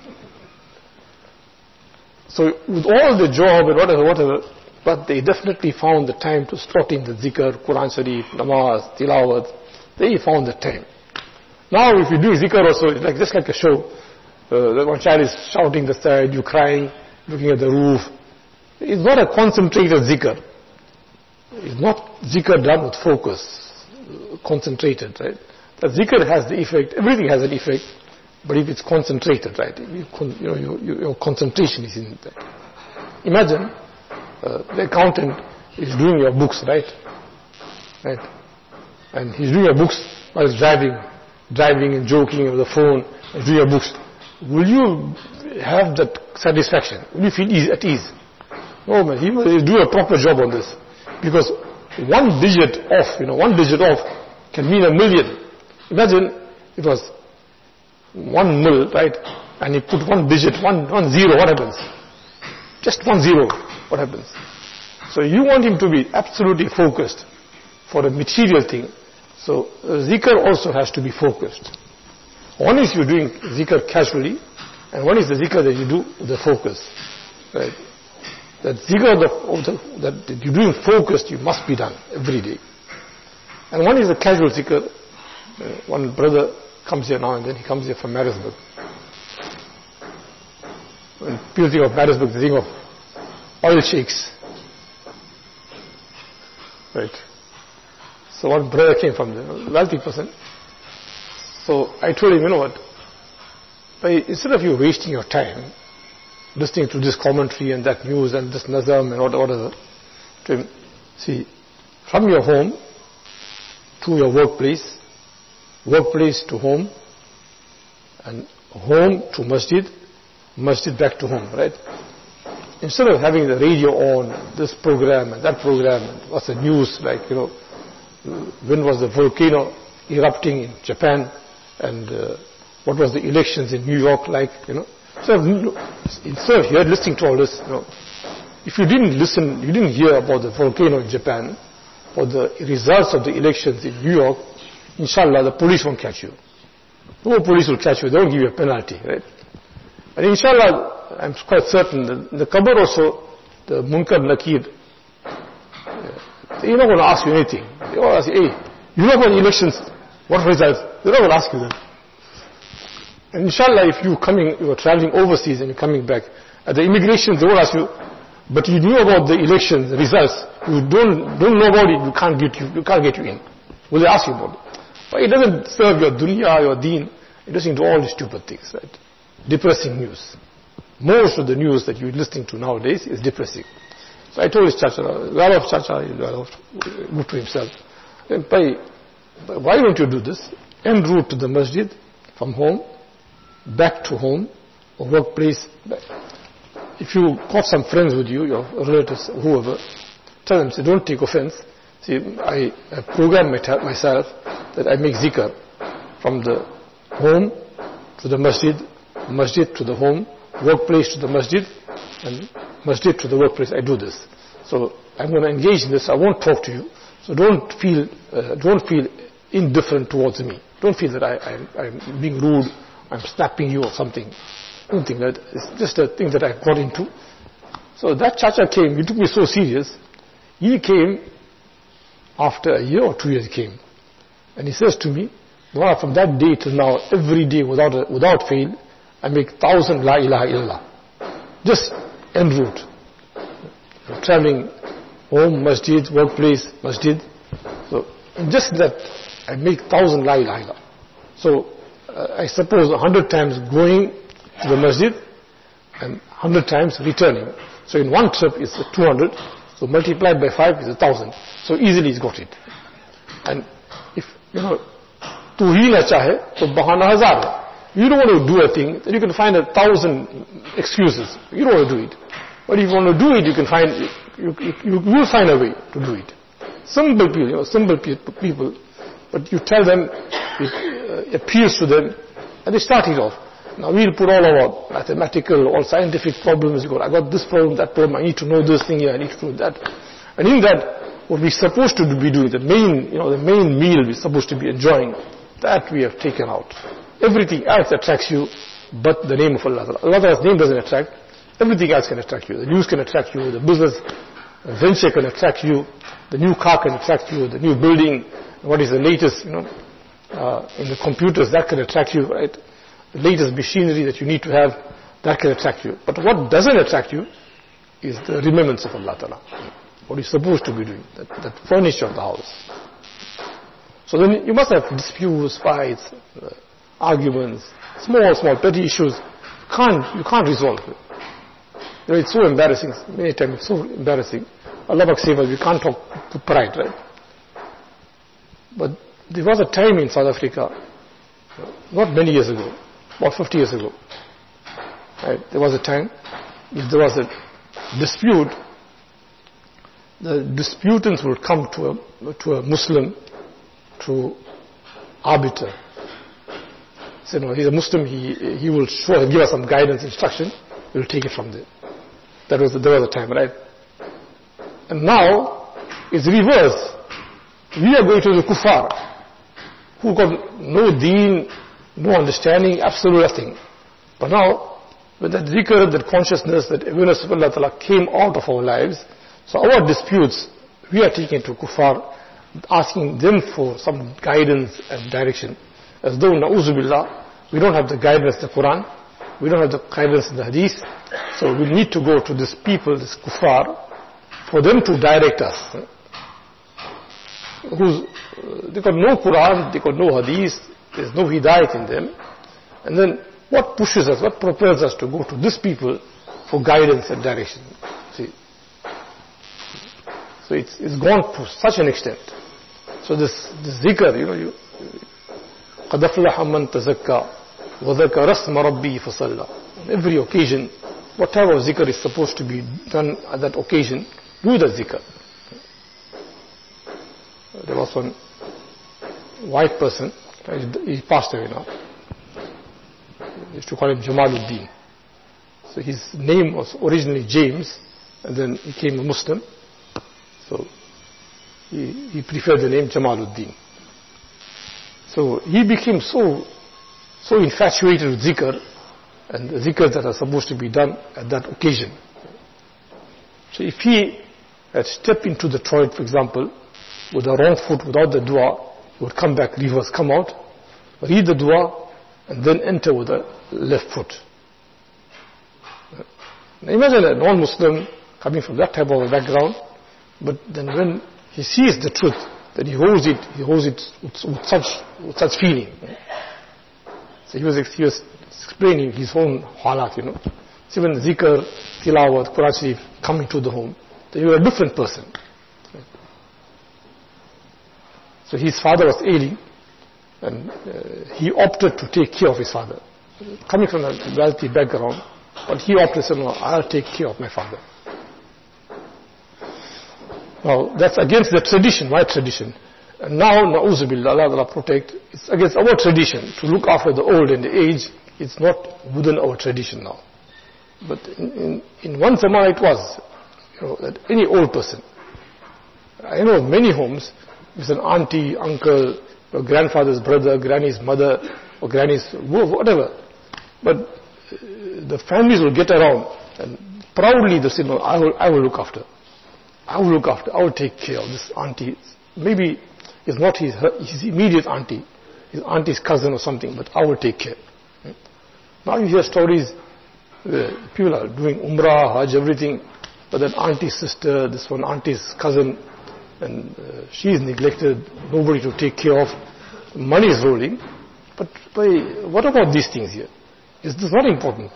So with all the job and whatever, but they definitely found the time to slot in the zikr, Quran Sharif, namaz, tilawat. They found the time. Now if you do zikr also, it's like just like a show. One child is shouting the side, you crying, looking at the roof. It's not a concentrated zikr. It's not zikr done with focus, concentrated, right? The zikr has the effect, everything has an effect, but if it's concentrated, right? Your concentration is in that. Imagine the accountant is doing your books, right? Right? And he's doing your books while he's driving and joking on the phone, and doing your books. Will you have that satisfaction? Will you feel at ease? No, man, he will do a proper job on this. Because one digit off can mean a million. Imagine it was 1 mil, right? And you put one digit, one zero, what happens? Just 1 0, what happens? So you want him to be absolutely focused for a material thing. So zikr also has to be focused. One is you're doing zikr casually, and one is the zikr that you do with the focus. Right? That zikr that you're doing focused, you must be done every day. And one is the casual zikr. One brother comes here now and then, he comes here from Marisburg. When people think of Marisburg, they think of oil sheikhs. Right. So one brother came from there, a wealthy person. So I told him, you know what, instead of you wasting your time listening to this commentary and that news and this nazam and whatever, to him, see, from your home to your workplace, workplace to home, and home to masjid, masjid back to home, right? Instead of having the radio on, this program and that program, and what's the news, like, when was the volcano erupting in Japan, and what was the elections in New York like, So instead of here listening to all this, if you didn't listen, you didn't hear about the volcano in Japan, or the results of the elections in New York, inshallah the police won't catch you. No police will catch you, they won't give you a penalty, right? And inshallah, I'm quite certain that in the qabr also, the Munkar Nakir, they're not going to ask you anything. They will ask you, hey, you know about the elections, what results? They're not going to ask you that. And inshallah, if you are traveling overseas and you're coming back, at the immigration they will ask you, but you knew about the elections, the results, you don't know about it, you can't get you in. Will they ask you about it? But it doesn't serve your dunya, your deen, it doesn't do all these stupid things, right? Depressing news. Most of the news that you're listening to nowadays is depressing. So I told his chacha, he moved to himself, why don't you do this? En route to the masjid, from home, back to home, or workplace. If you got some friends with you, your relatives, whoever, tell them, say, don't take offense. See, I program myself that I make zikr from the home to the masjid, masjid to the home, workplace to the masjid, and masjid to the workplace. I do this. So I'm going to engage in this. I won't talk to you. So don't feel indifferent towards me. Don't feel that I'm being rude, I'm snapping you or something. Don't think that. It's just a thing that I got into. So that chacha came, he took me so serious. He came after a year or 2 years he came. And he says to me, well, from that day till now, every day without fail, I make 1,000 la ilaha illallah. Just en route. Traveling home, masjid, workplace, masjid. So in just that, I make 1,000 la ilaha illallah. So I suppose 100 times going to the masjid and 100 times returning. So in one trip it's 200. So multiplied by 5 is 1,000. So easily he's got it. And if, tu hi na chahe, to bahana hazar hai. You don't want to do a thing, then you can find 1,000 excuses. You don't want to do it. But if you want to do it, you can find, you will find a way to do it. Simple people, simple people, but you tell them, it appeals to them, and they start it off. Now we'll put all our mathematical, all scientific problems. I got this problem, that problem, I need to know this thing here, I need to know that. And in that, what we're supposed to be doing, the main meal we're supposed to be enjoying, that we have taken out. Everything else attracts you, but the name of Allah. Allah's name doesn't attract. Everything else can attract you. The news can attract you, the business venture can attract you, the new car can attract you, the new building, what is the latest, in the computers, that can attract you, right? The latest machinery that you need to have, that can attract you. But what doesn't attract you is the remembrance of Allah Ta'ala. What you're supposed to be doing, that furniture of the house. So then you must have disputes, fights, arguments, small petty issues. You can't resolve it. It's so embarrassing. Many times it's so embarrassing. Allah Pak save us, we can't talk to pride, right? But there was a time in South Africa, not many years ago, about 50 years ago, right? There was a time, if there was a dispute, the disputants would come to a Muslim to arbiter. So, he's a Muslim, he will give us some guidance, instruction, we'll take it from there. There was a time, right? And now, it's reverse. We are going to the kuffar, who got no deen, no understanding, absolute nothing. But now, with that zikr, that consciousness, that awareness of Allah Ta'ala came out of our lives, so our disputes, we are taking to kuffar, asking them for some guidance and direction. As though, na'uzu billah, we don't have the guidance in the Quran, we don't have the guidance in the Hadith, so we need to go to these people, this kuffar, for them to direct us. They got no Quran, they got no Hadith, there's no Hidayat in them. And then what pushes us, what propels us to go to these people for guidance and direction? See? So it's gone to such an extent. So this zikr, قَدْ أَفْلَحَ مَنْ تَزَكَّى وَذَكَرَ اسْمَ رَبِّهِ فَصَلَّى. On every occasion, whatever zikr is supposed to be done at that occasion, do the zikr. There was one white person, he passed away now. They used to call him Jamaluddin. So his name was originally James, and then he became a Muslim. So he preferred the name Jamaluddin. So he became so infatuated with zikr, and the zikr that are supposed to be done at that occasion. So if he had stepped into the toilet, for example, with the wrong foot, without the dua, he would come back, reverse, come out, read the dua, and then enter with the left foot. Now imagine a non-Muslim coming from that type of a background, but then when he sees the truth, that he holds it with such feeling. So he was explaining his own halat, So when zikr, tilawat, Quran Sharif come into the home, then you are a different person. So his father was ailing, and he opted to take care of his father. Coming from a wealthy background, but he opted to say, no, I'll take care of my father. Now, that's against the tradition, my tradition. And now, na'uzu billah, Allah protect, it's against our tradition to look after the old and the aged. It's not within our tradition now. But in one zamana it was, that any old person. I know many homes, with an auntie, uncle, or grandfather's brother, granny's mother, or granny's whatever. But the families will get around and proudly they say, no, I will look after. I will take care of this auntie. Maybe it's not his immediate auntie, his auntie's cousin or something, but I will take care. Now you hear stories where people are doing umrah, hajj, everything, but that auntie's sister, this one auntie's cousin, and she is neglected, nobody to take care of, money is rolling, but what about these things here? Is this not important?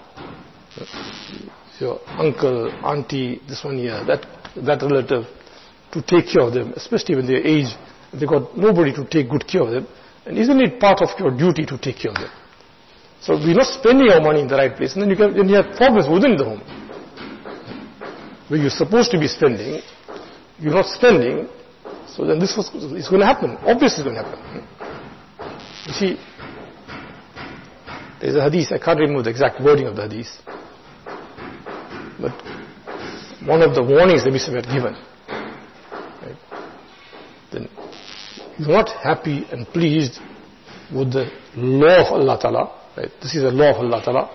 Your uncle, auntie, this one here, that relative, to take care of them, especially when they're aged, they got nobody to take good care of them, and isn't it part of your duty to take care of them? So we're not spending our money in the right place, and then you have problems within the home. where you're supposed to be spending, you're not spending, so then this is going to happen. Obviously it's going to happen. You see, there's a hadith, I can't remember the exact wording of the hadith, but one of the warnings the Messenger had given, right? Then you're not happy and pleased with the law of Allah Ta'ala, right? This is the law of Allah Ta'ala.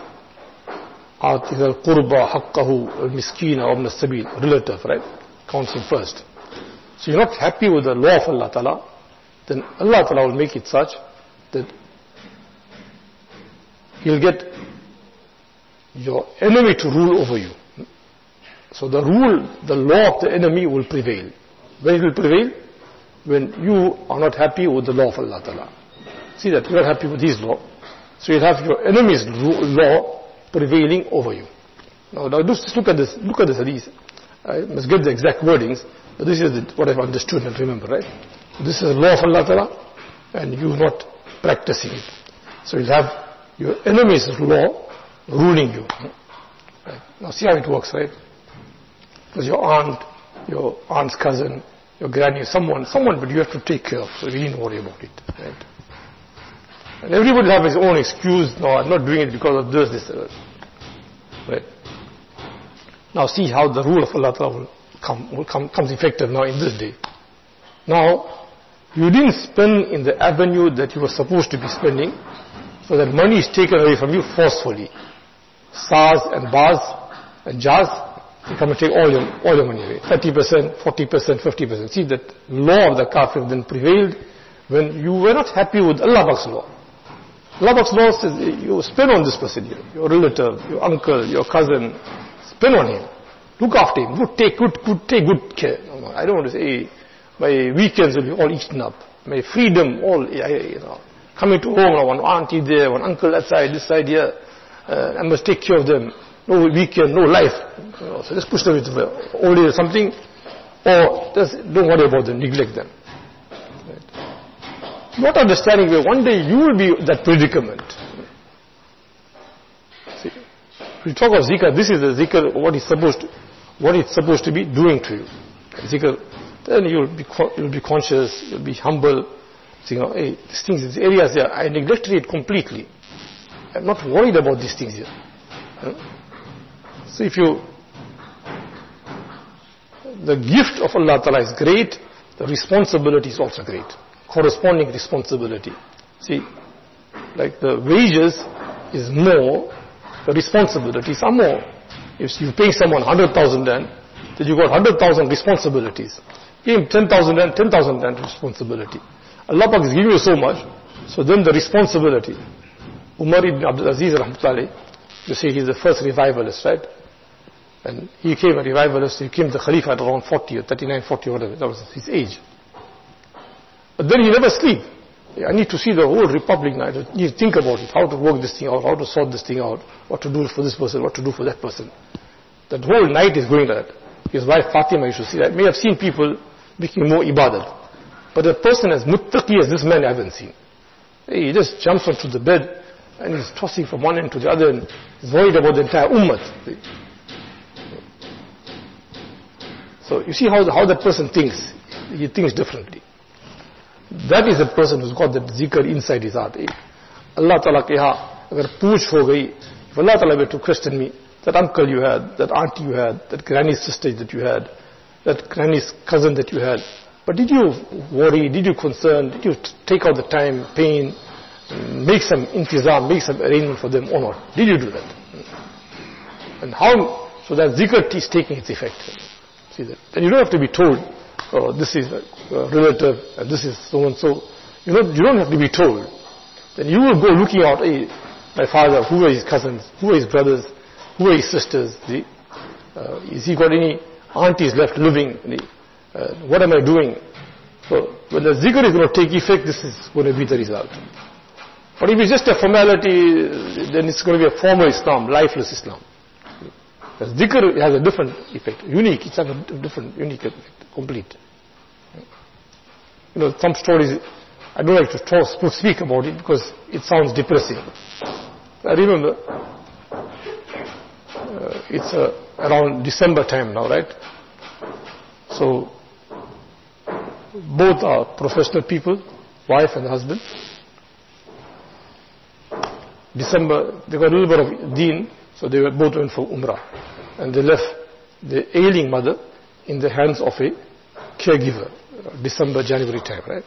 آتِ الْقُرْبَى حَقَّهُ الْمِسْكِينَ وَابْنَ السَّبِيلِ, relative, right? Counts him first. So you're not happy with the law of Allah Ta'ala, then Allah Ta'ala will make it such that He'll get your enemy to rule over you. So the law of the enemy will prevail. When it will prevail? When you are not happy with the law of Allah Ta'ala. See that you're not happy with His law. So you'll have your enemy's law prevailing over you. Now just look at this hadith. I must get the exact wordings, but this is what I've understood and remember, right? This is the law of Allah Ta'ala, and you're not practicing it. So you'll have your enemy's law ruling you. Right? Now see how it works, right? Because your aunt's cousin, your granny, someone, but you have to take care of, so you needn't worry about it, right? And everybody has his own excuse. No, I'm not doing it because of this, right? Now see how the rule of Allah Ta'ala comes effective now in this day. Now, you didn't spend in the avenue that you were supposed to be spending, so that money is taken away from you forcefully. SARS and bars and jars, they come and take all your money away. 30%, 40%, 50%. See, that law of the kafir then prevailed when you were not happy with Allah Pak's law. Allah Pak's law says, you spend on this person here, your relative, your uncle, your cousin, spend on him. Look after him. Take good care. I don't want to say, my weekends will be all eaten up. My freedom, all, coming to home, one auntie there, one uncle that side, this side here. I must take care of them. No weekend, no life. So just push them into the old age or something, or just don't worry about them, neglect them. Not understanding where one day you will be that predicament. See, we talk of zikr, this is the zikr, what it's supposed to be doing to you. Zikr, then you'll be conscious, you'll be humble, saying, hey, these things, these areas here, I neglected it completely. I'm not worried about these things here. So the gift of Allah Ta'ala is great, the responsibility is also great. Corresponding responsibility. See, like the wages is more, the responsibilities are more. If you pay someone 100,000 then you got 100,000 responsibilities. Give him 10,000 and 10,000 responsibility. Allah Pak is giving you so much, so then the responsibility. Umar ibn Abdul Aziz rahmatullahi, you see he's the first revivalist, right? And he came a revivalist, he came the Khalifa at around 40 or 39, 40 or whatever, that was his age. But then he never sleep. I need to see the whole republic now. I need to think about it, how to work this thing out, how to sort this thing out, what to do for this person, what to do for that person. That whole night is going like that. His wife Fatima used to see that. I may have seen people making more ibadat. But a person as muttaqi as this man I haven't seen. He just jumps onto the bed and he's tossing from one end to the other and he's worried about the entire ummah. So you see how that person thinks. He thinks differently. That is the person who's got that zikr inside his heart. Allah Ta'ala keha, agar pooch ho gayi, if Allah Ta'ala were to question me, that uncle you had, that auntie you had, that granny's sister that you had, that granny's cousin that you had, but did you worry, did you concern, did you take out the time, pain, make some intizam, make some arrangement for them or not? Did you do that? And how, so that zikr is taking its effect. See that? And you don't have to be told, oh, this is a relative, and this is so and so. You don't have to be told. Then you will go looking out, hey, my father, who are his cousins, who are his brothers, who are his sisters, is he got any aunties left living, what am I doing? So when the zikr is going to take effect, this is going to be the result. But if it's just a formality, then it's going to be a formal Islam, lifeless Islam. The zikr has a different effect, unique, it's a different, unique effect, complete. Some stories, I don't like to speak about it because it sounds depressing. I remember it's around December time now, right? So, both are professional people, wife and husband. December, they got a little bit of deen, so they were both went for Umrah. And they left the ailing mother in the hands of a caregiver, December, January time, right?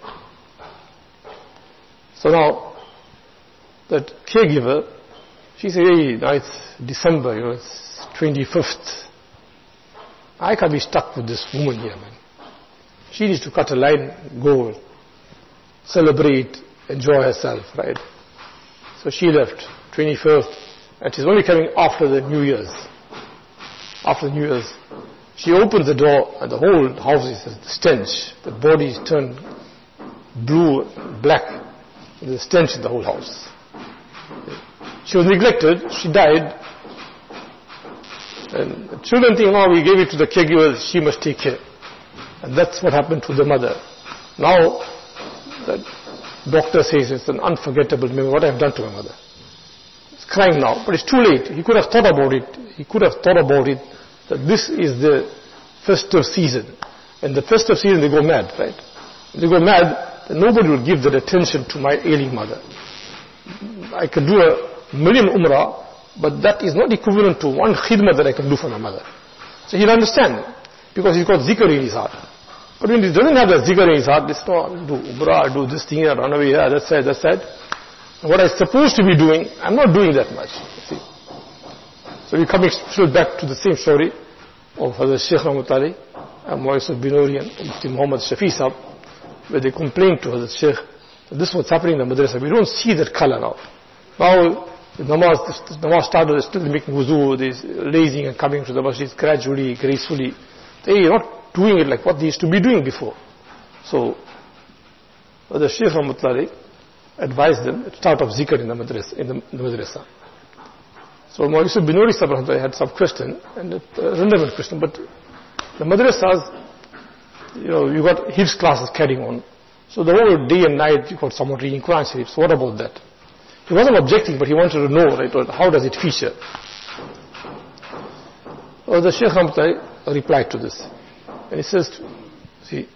So now, that caregiver, she said, hey, now it's December, it's 25th. I can't be stuck with this woman here, man. She needs to cut a line, go, celebrate, enjoy herself, right? So she left, 21st, and she's only coming after the New Year's. After the New Year's, she opens the door, and the whole house is a stench. The body is turned blue, black. There's a stench in the whole house. She was neglected, she died. And the children think, we gave it to the caregiver, she must take care. And that's what happened to the mother. Now, the doctor says it's an unforgettable memory, what I've done to my mother. He's crying now, but it's too late. He could have thought about it. He could have thought about it, that this is the festive season. And the festive season, they go mad, right? They go mad, then nobody will give that attention to my ailing mother. I can do 1,000,000 Umrah, but that is not equivalent to one khidmah that I can do for my mother. So he'll understand, because he's got zikr in his heart. But when he doesn't have that zikr in his heart, it's not, I'll do Umrah, I'll do this thing, I'll run away here, that side. And what I'm supposed to be doing, I'm not doing that much. See. So we're coming still back to the same story of Hazrat Shaykh Rahmatullahi and Muayyid Binuri and Mufti Muhammad Shafi Sahab, where they complained to Hazrat Shaykh that this is what's happening in the madrasa. We don't see that color now. Now, the namaz started, they're still making wuzu, they're lazing and coming to the masjid gradually, gracefully. They're not doing it like what they used to be doing before. So, the Shaykh Rahmatullahi advised them to start off zikr in the madrasa. So, Muayyid Binuri Sahab had some question, and a relevant question, but the madrasas, you got hifz classes carrying on. So the whole day and night you got someone reading Quran Sharif. So what about that? He wasn't objecting, but he wanted to know, right, how does it feature? Well, the Shaykh Rahmatullahi replied to this. And he says, see,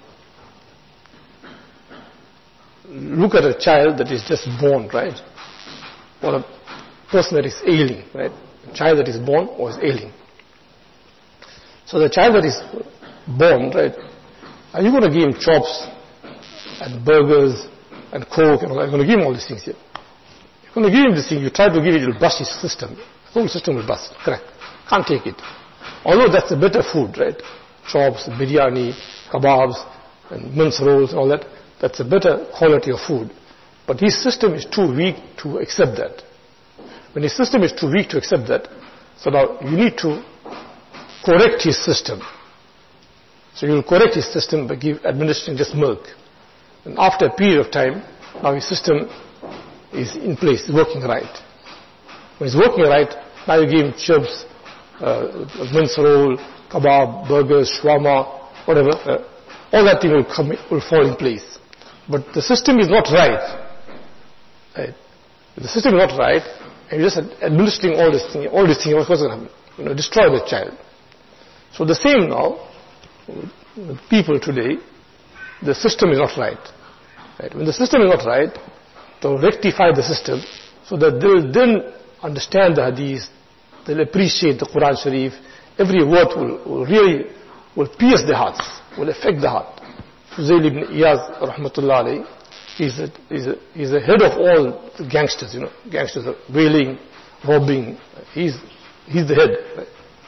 look at a child that is just born, right? Or a person that is ailing, right? A child that is born or is ailing. So the child that is born, right, are you going to give him chops and burgers and coke and all that? You're going to give him all these things here. You're going to give him this thing, you try to give it, it'll bust his system. The whole system will bust, correct. Can't take it. Although that's a better food, right? Chops, biryani, kebabs, and mince rolls and all that. That's a better quality of food. But his system is too weak to accept that. When his system is too weak to accept that, so now you need to correct his system. So you will correct his system by administering just milk. And after a period of time, now his system is in place, working right. When it's working right, now you give him chips, mince roll, kebab, burgers, shawarma, whatever. All that thing will fall in place. But the system is not right. Right? If the system is not right, and you're just administering all these things, what's going to happen? Destroy the child. So the same now, with people today, the system is not right. Right? When the system is not right, to rectify the system, so that they'll then understand the hadith, they'll appreciate the Quran Sharif, every word will pierce their hearts, will affect the heart. Fuzail ibn Iyaz, rahmatullah alayhi, he's the head of all the gangsters, gangsters are wailing, robbing, he's the head. Right?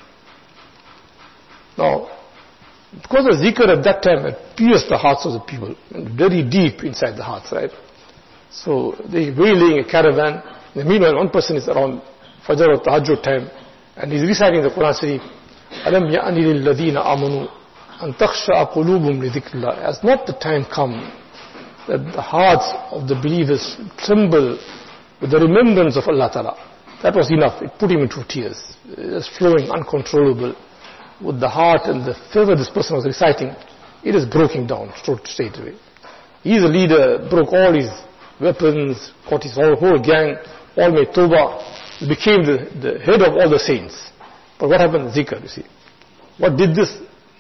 Now, because the zikr at that time had pierced the hearts of the people, very deep inside the hearts, right? So they're wailing a caravan. And meanwhile, one person is around Fajr or Tahajjud time, and he's reciting the Quran Sharif. Alam ya'ani lilladhina amanu an takhsha'a qulubum li dhikrillah. Has not the time come that the hearts of the believers tremble with the remembrance of Allah Ta'ala? That was enough. It put him into tears. It was flowing uncontrollable with the heart and the fervor this person was reciting. It is breaking down straight away. He is a leader, broke all his weapons, caught his whole gang, all made tawbah, became the head of all the saints. But what happened? Zikr, you see. What did this?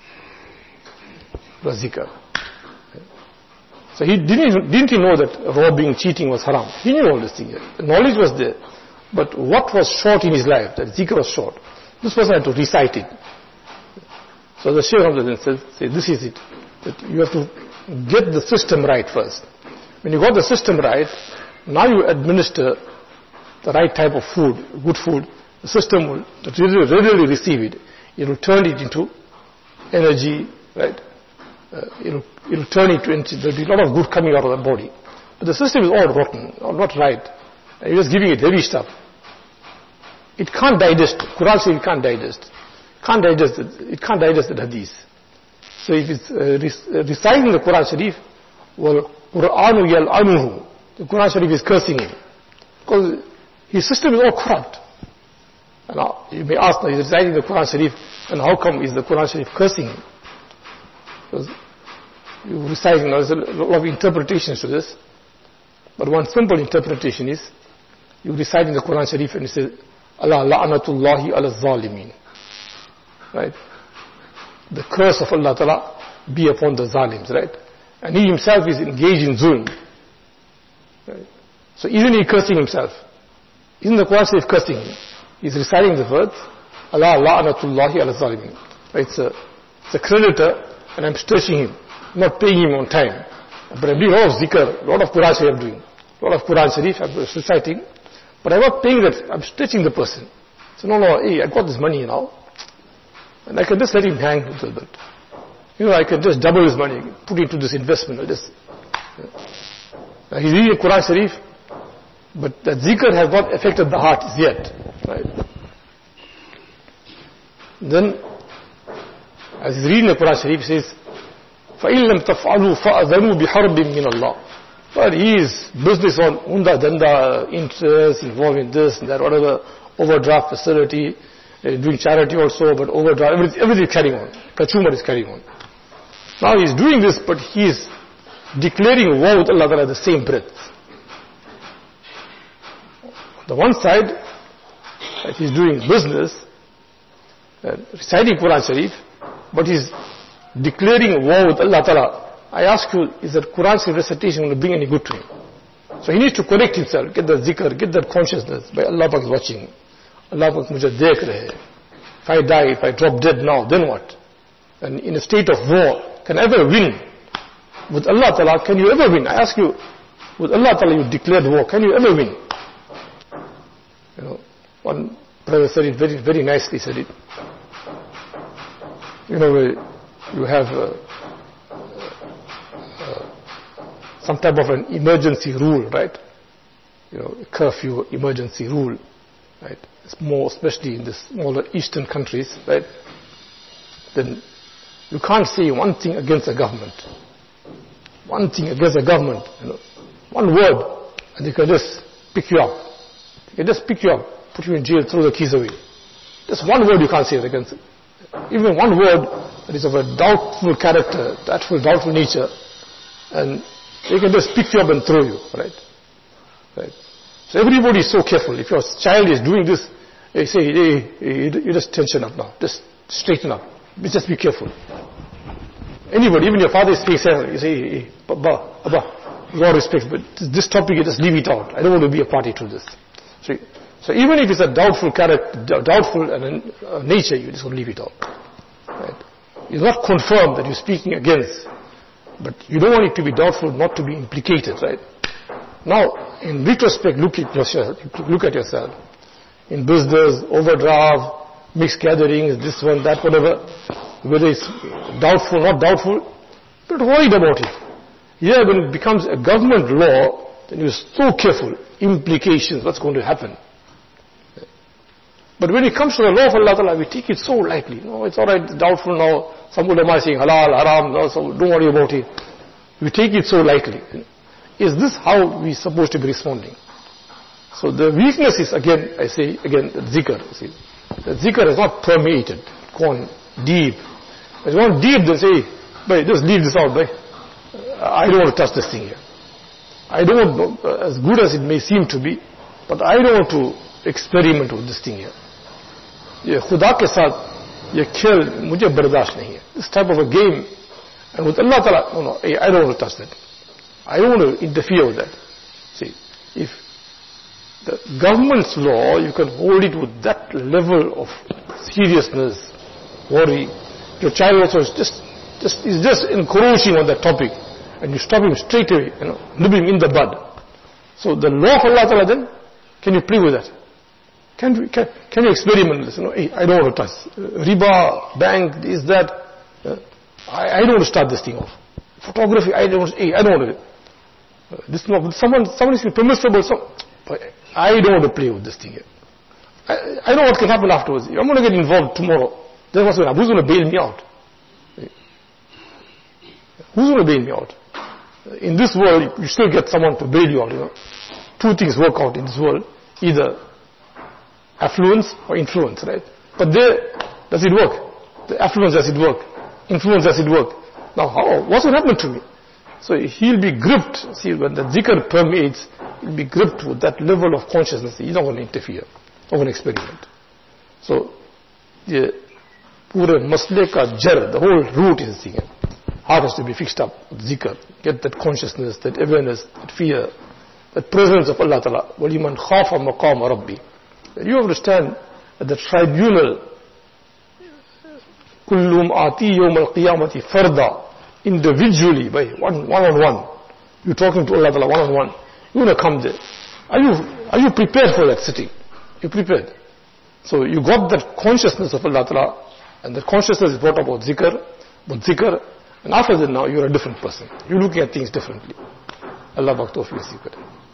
It was zikr. So didn't he know that robbing, cheating was haram? He knew all this thing. The knowledge was there. But what was short in his life? That zikr was short. This person had to recite it. So the Shaykh Hamza then said, this is it. That you have to get the system right first. When you got the system right, now you administer the right type of food, good food. The system will readily receive it. It will turn it into energy, right? It will turn it into, there will be a lot of good coming out of the body. But the system is all rotten, or not right. And you're just giving it heavy stuff. It can't digest. Quran says it can't digest. It can't digest the hadith. So if it's reciting the Quran Sharif, well, Qur'anu yal'anuhu. The Quran Sharif is cursing him. Because his system is all corrupt. And now you may ask, now he's reciting the Quran Sharif, and how come is the Quran Sharif cursing him? Because you reciting, there's a lot of interpretations to this. But one simple interpretation is, you reciting the Quran Sharif and you say, Allah la'anatullahi ala zalimin. Right? The curse of Allah Ta'ala be upon the zalims, right? And he himself is engaged in zulm. Right? So isn't he cursing himself? Isn't the Quran Sharif cursing him? He's reciting the words, Allah la'anatullahi ala zalimin. Right? It's a creditor, and I'm stretching him, not paying him on time. But I'm doing a lot of zikr, a lot of Quran Sharif I'm doing. A lot of Quran Sharif I'm reciting. But I'm not paying that, I'm stretching the person. So no, hey, I got this money now. And I can just let him hang a little bit. I can just double his money, put it into this investment. He's reading Quran Sharif, but that zikr has not affected the heart yet. Right? Then, as he's reading the Quran Sharif, he says, فَإِن لَمْ تَفْعَلُوا فَأَذَنُوا بِحَرْبٍ مِّنَ اللَّهِ. But his business on unda danda, interest, involved in this and that, whatever, overdraft facility, doing charity also, but overdraft, everything is carrying on. Consumer is carrying on. Now he's doing this, but he is declaring war with Allah Ta'ala at the same breath. On the one side, that he's doing business, reciting Quran Sharif, but he's declaring war with Allah Ta'ala. I ask you, is that Quran Sharif recitation going to bring any good to him? So he needs to correct himself, get that zikr, get that consciousness, by Allah Pak is watching. Allah Pak mujhe dekh rahe. If I die, if I drop dead now, then what? And in a state of war, can I ever win? With Allah Ta'ala, can you ever win? I ask you, with Allah Ta'ala you declared war, can you ever win? One brother said it very, very nicely, said it. You have some type of an emergency rule, right? Curfew, emergency rule, right? It's more, especially in the smaller eastern countries, right? Then you can't say one thing against the government. One thing against the government, one word, and they can just pick you up. They can just pick you up, put you in jail, throw the keys away. Just one word you can't say against it. Even one word that is of a doubtful character, doubtful nature, and they can just pick you up and throw you, right? Right. So everybody is so careful. If your child is doing this, they say, hey, you just tension up now. Just straighten up. Just be careful. Anybody, even your father is facing, you say, hey, Abba, with all respect, but this topic, you just leave it out. I don't want to be a party to this. So even if it's a doubtful character, doubtful nature, you just want to leave it out. Right? It's not confirmed that you're speaking against, but you don't want it to be doubtful, not to be implicated, right? Now, in retrospect, look at yourself. In business, overdraft, mixed gatherings, this one, that, whatever, whether it's doubtful, not doubtful, don't worry about it. Yeah, when it becomes a government law, then you're so careful, implications, what's going to happen. But when it comes to the law of Allah Ta'ala, we take it so lightly. No, it's alright, it's doubtful now. Some ulama saying halal, haram, no, so don't worry about it. We take it so lightly. Is this how we're supposed to be responding? So the weakness is, again, I say, the zikr. See. The zikr is not permeated, gone deep. If it's gone deep, then say, boy, just leave this out, boy. I don't want to touch this thing here. I don't want, as good as it may seem to be, but I don't want to experiment with this thing here. ये खुदा के साथ ये खेल मुझे बर्दाश्त नहीं है. This type of a game, and with Allah Ta'ala, no, I don't want to touch that. I don't want to interfere with that. See, if the government's law, you can hold it with that level of seriousness, worry. Your child also is just encroaching on that topic, and you stop him straight away, nib him in the bud. So the law of Allah Ta'ala then, can you play with that? Can you experiment this? Hey, I don't want to touch riba, bank, this, that. I don't want to start this thing off. Photography, I don't want to. This someone is permissible. I don't want to play with this thing here. I know what can happen afterwards. I'm going to get involved tomorrow. Then what's going to happen? Who's going to bail me out? Who's going to bail me out? In this world, you still get someone to bail you out. Two things work out in this world: either affluence or influence, right? But there, does it work? The affluence, does it work? Influence, does it work? Now, what's going to happen to me? So he'll be gripped. See, when the dhikr permeates, he'll be gripped with that level of consciousness. He's not going to interfere, not going to experiment. So, the pure masle ka jar, the whole root is the thing. Heart has to be fixed up with dhikr. Get that consciousness, that awareness, that fear, that presence of Allah Ta'ala. وَلِمَنْ خَافَ مَقَامَ رَبِّي. You understand at the tribunal, كُلُّمْ آتِي يَوْمَ الْقِيَامَةِ فَرْدًا, individually, by one-on-one. You're talking to Allah Ta'ala one-on-one. You want to come there. Are you prepared for that sitting? You're prepared. So you got that consciousness of Allah Ta'ala, and that consciousness is brought about zikr, and after that now you're a different person. You're looking at things differently. Allah Bak Tawfiq Sikar.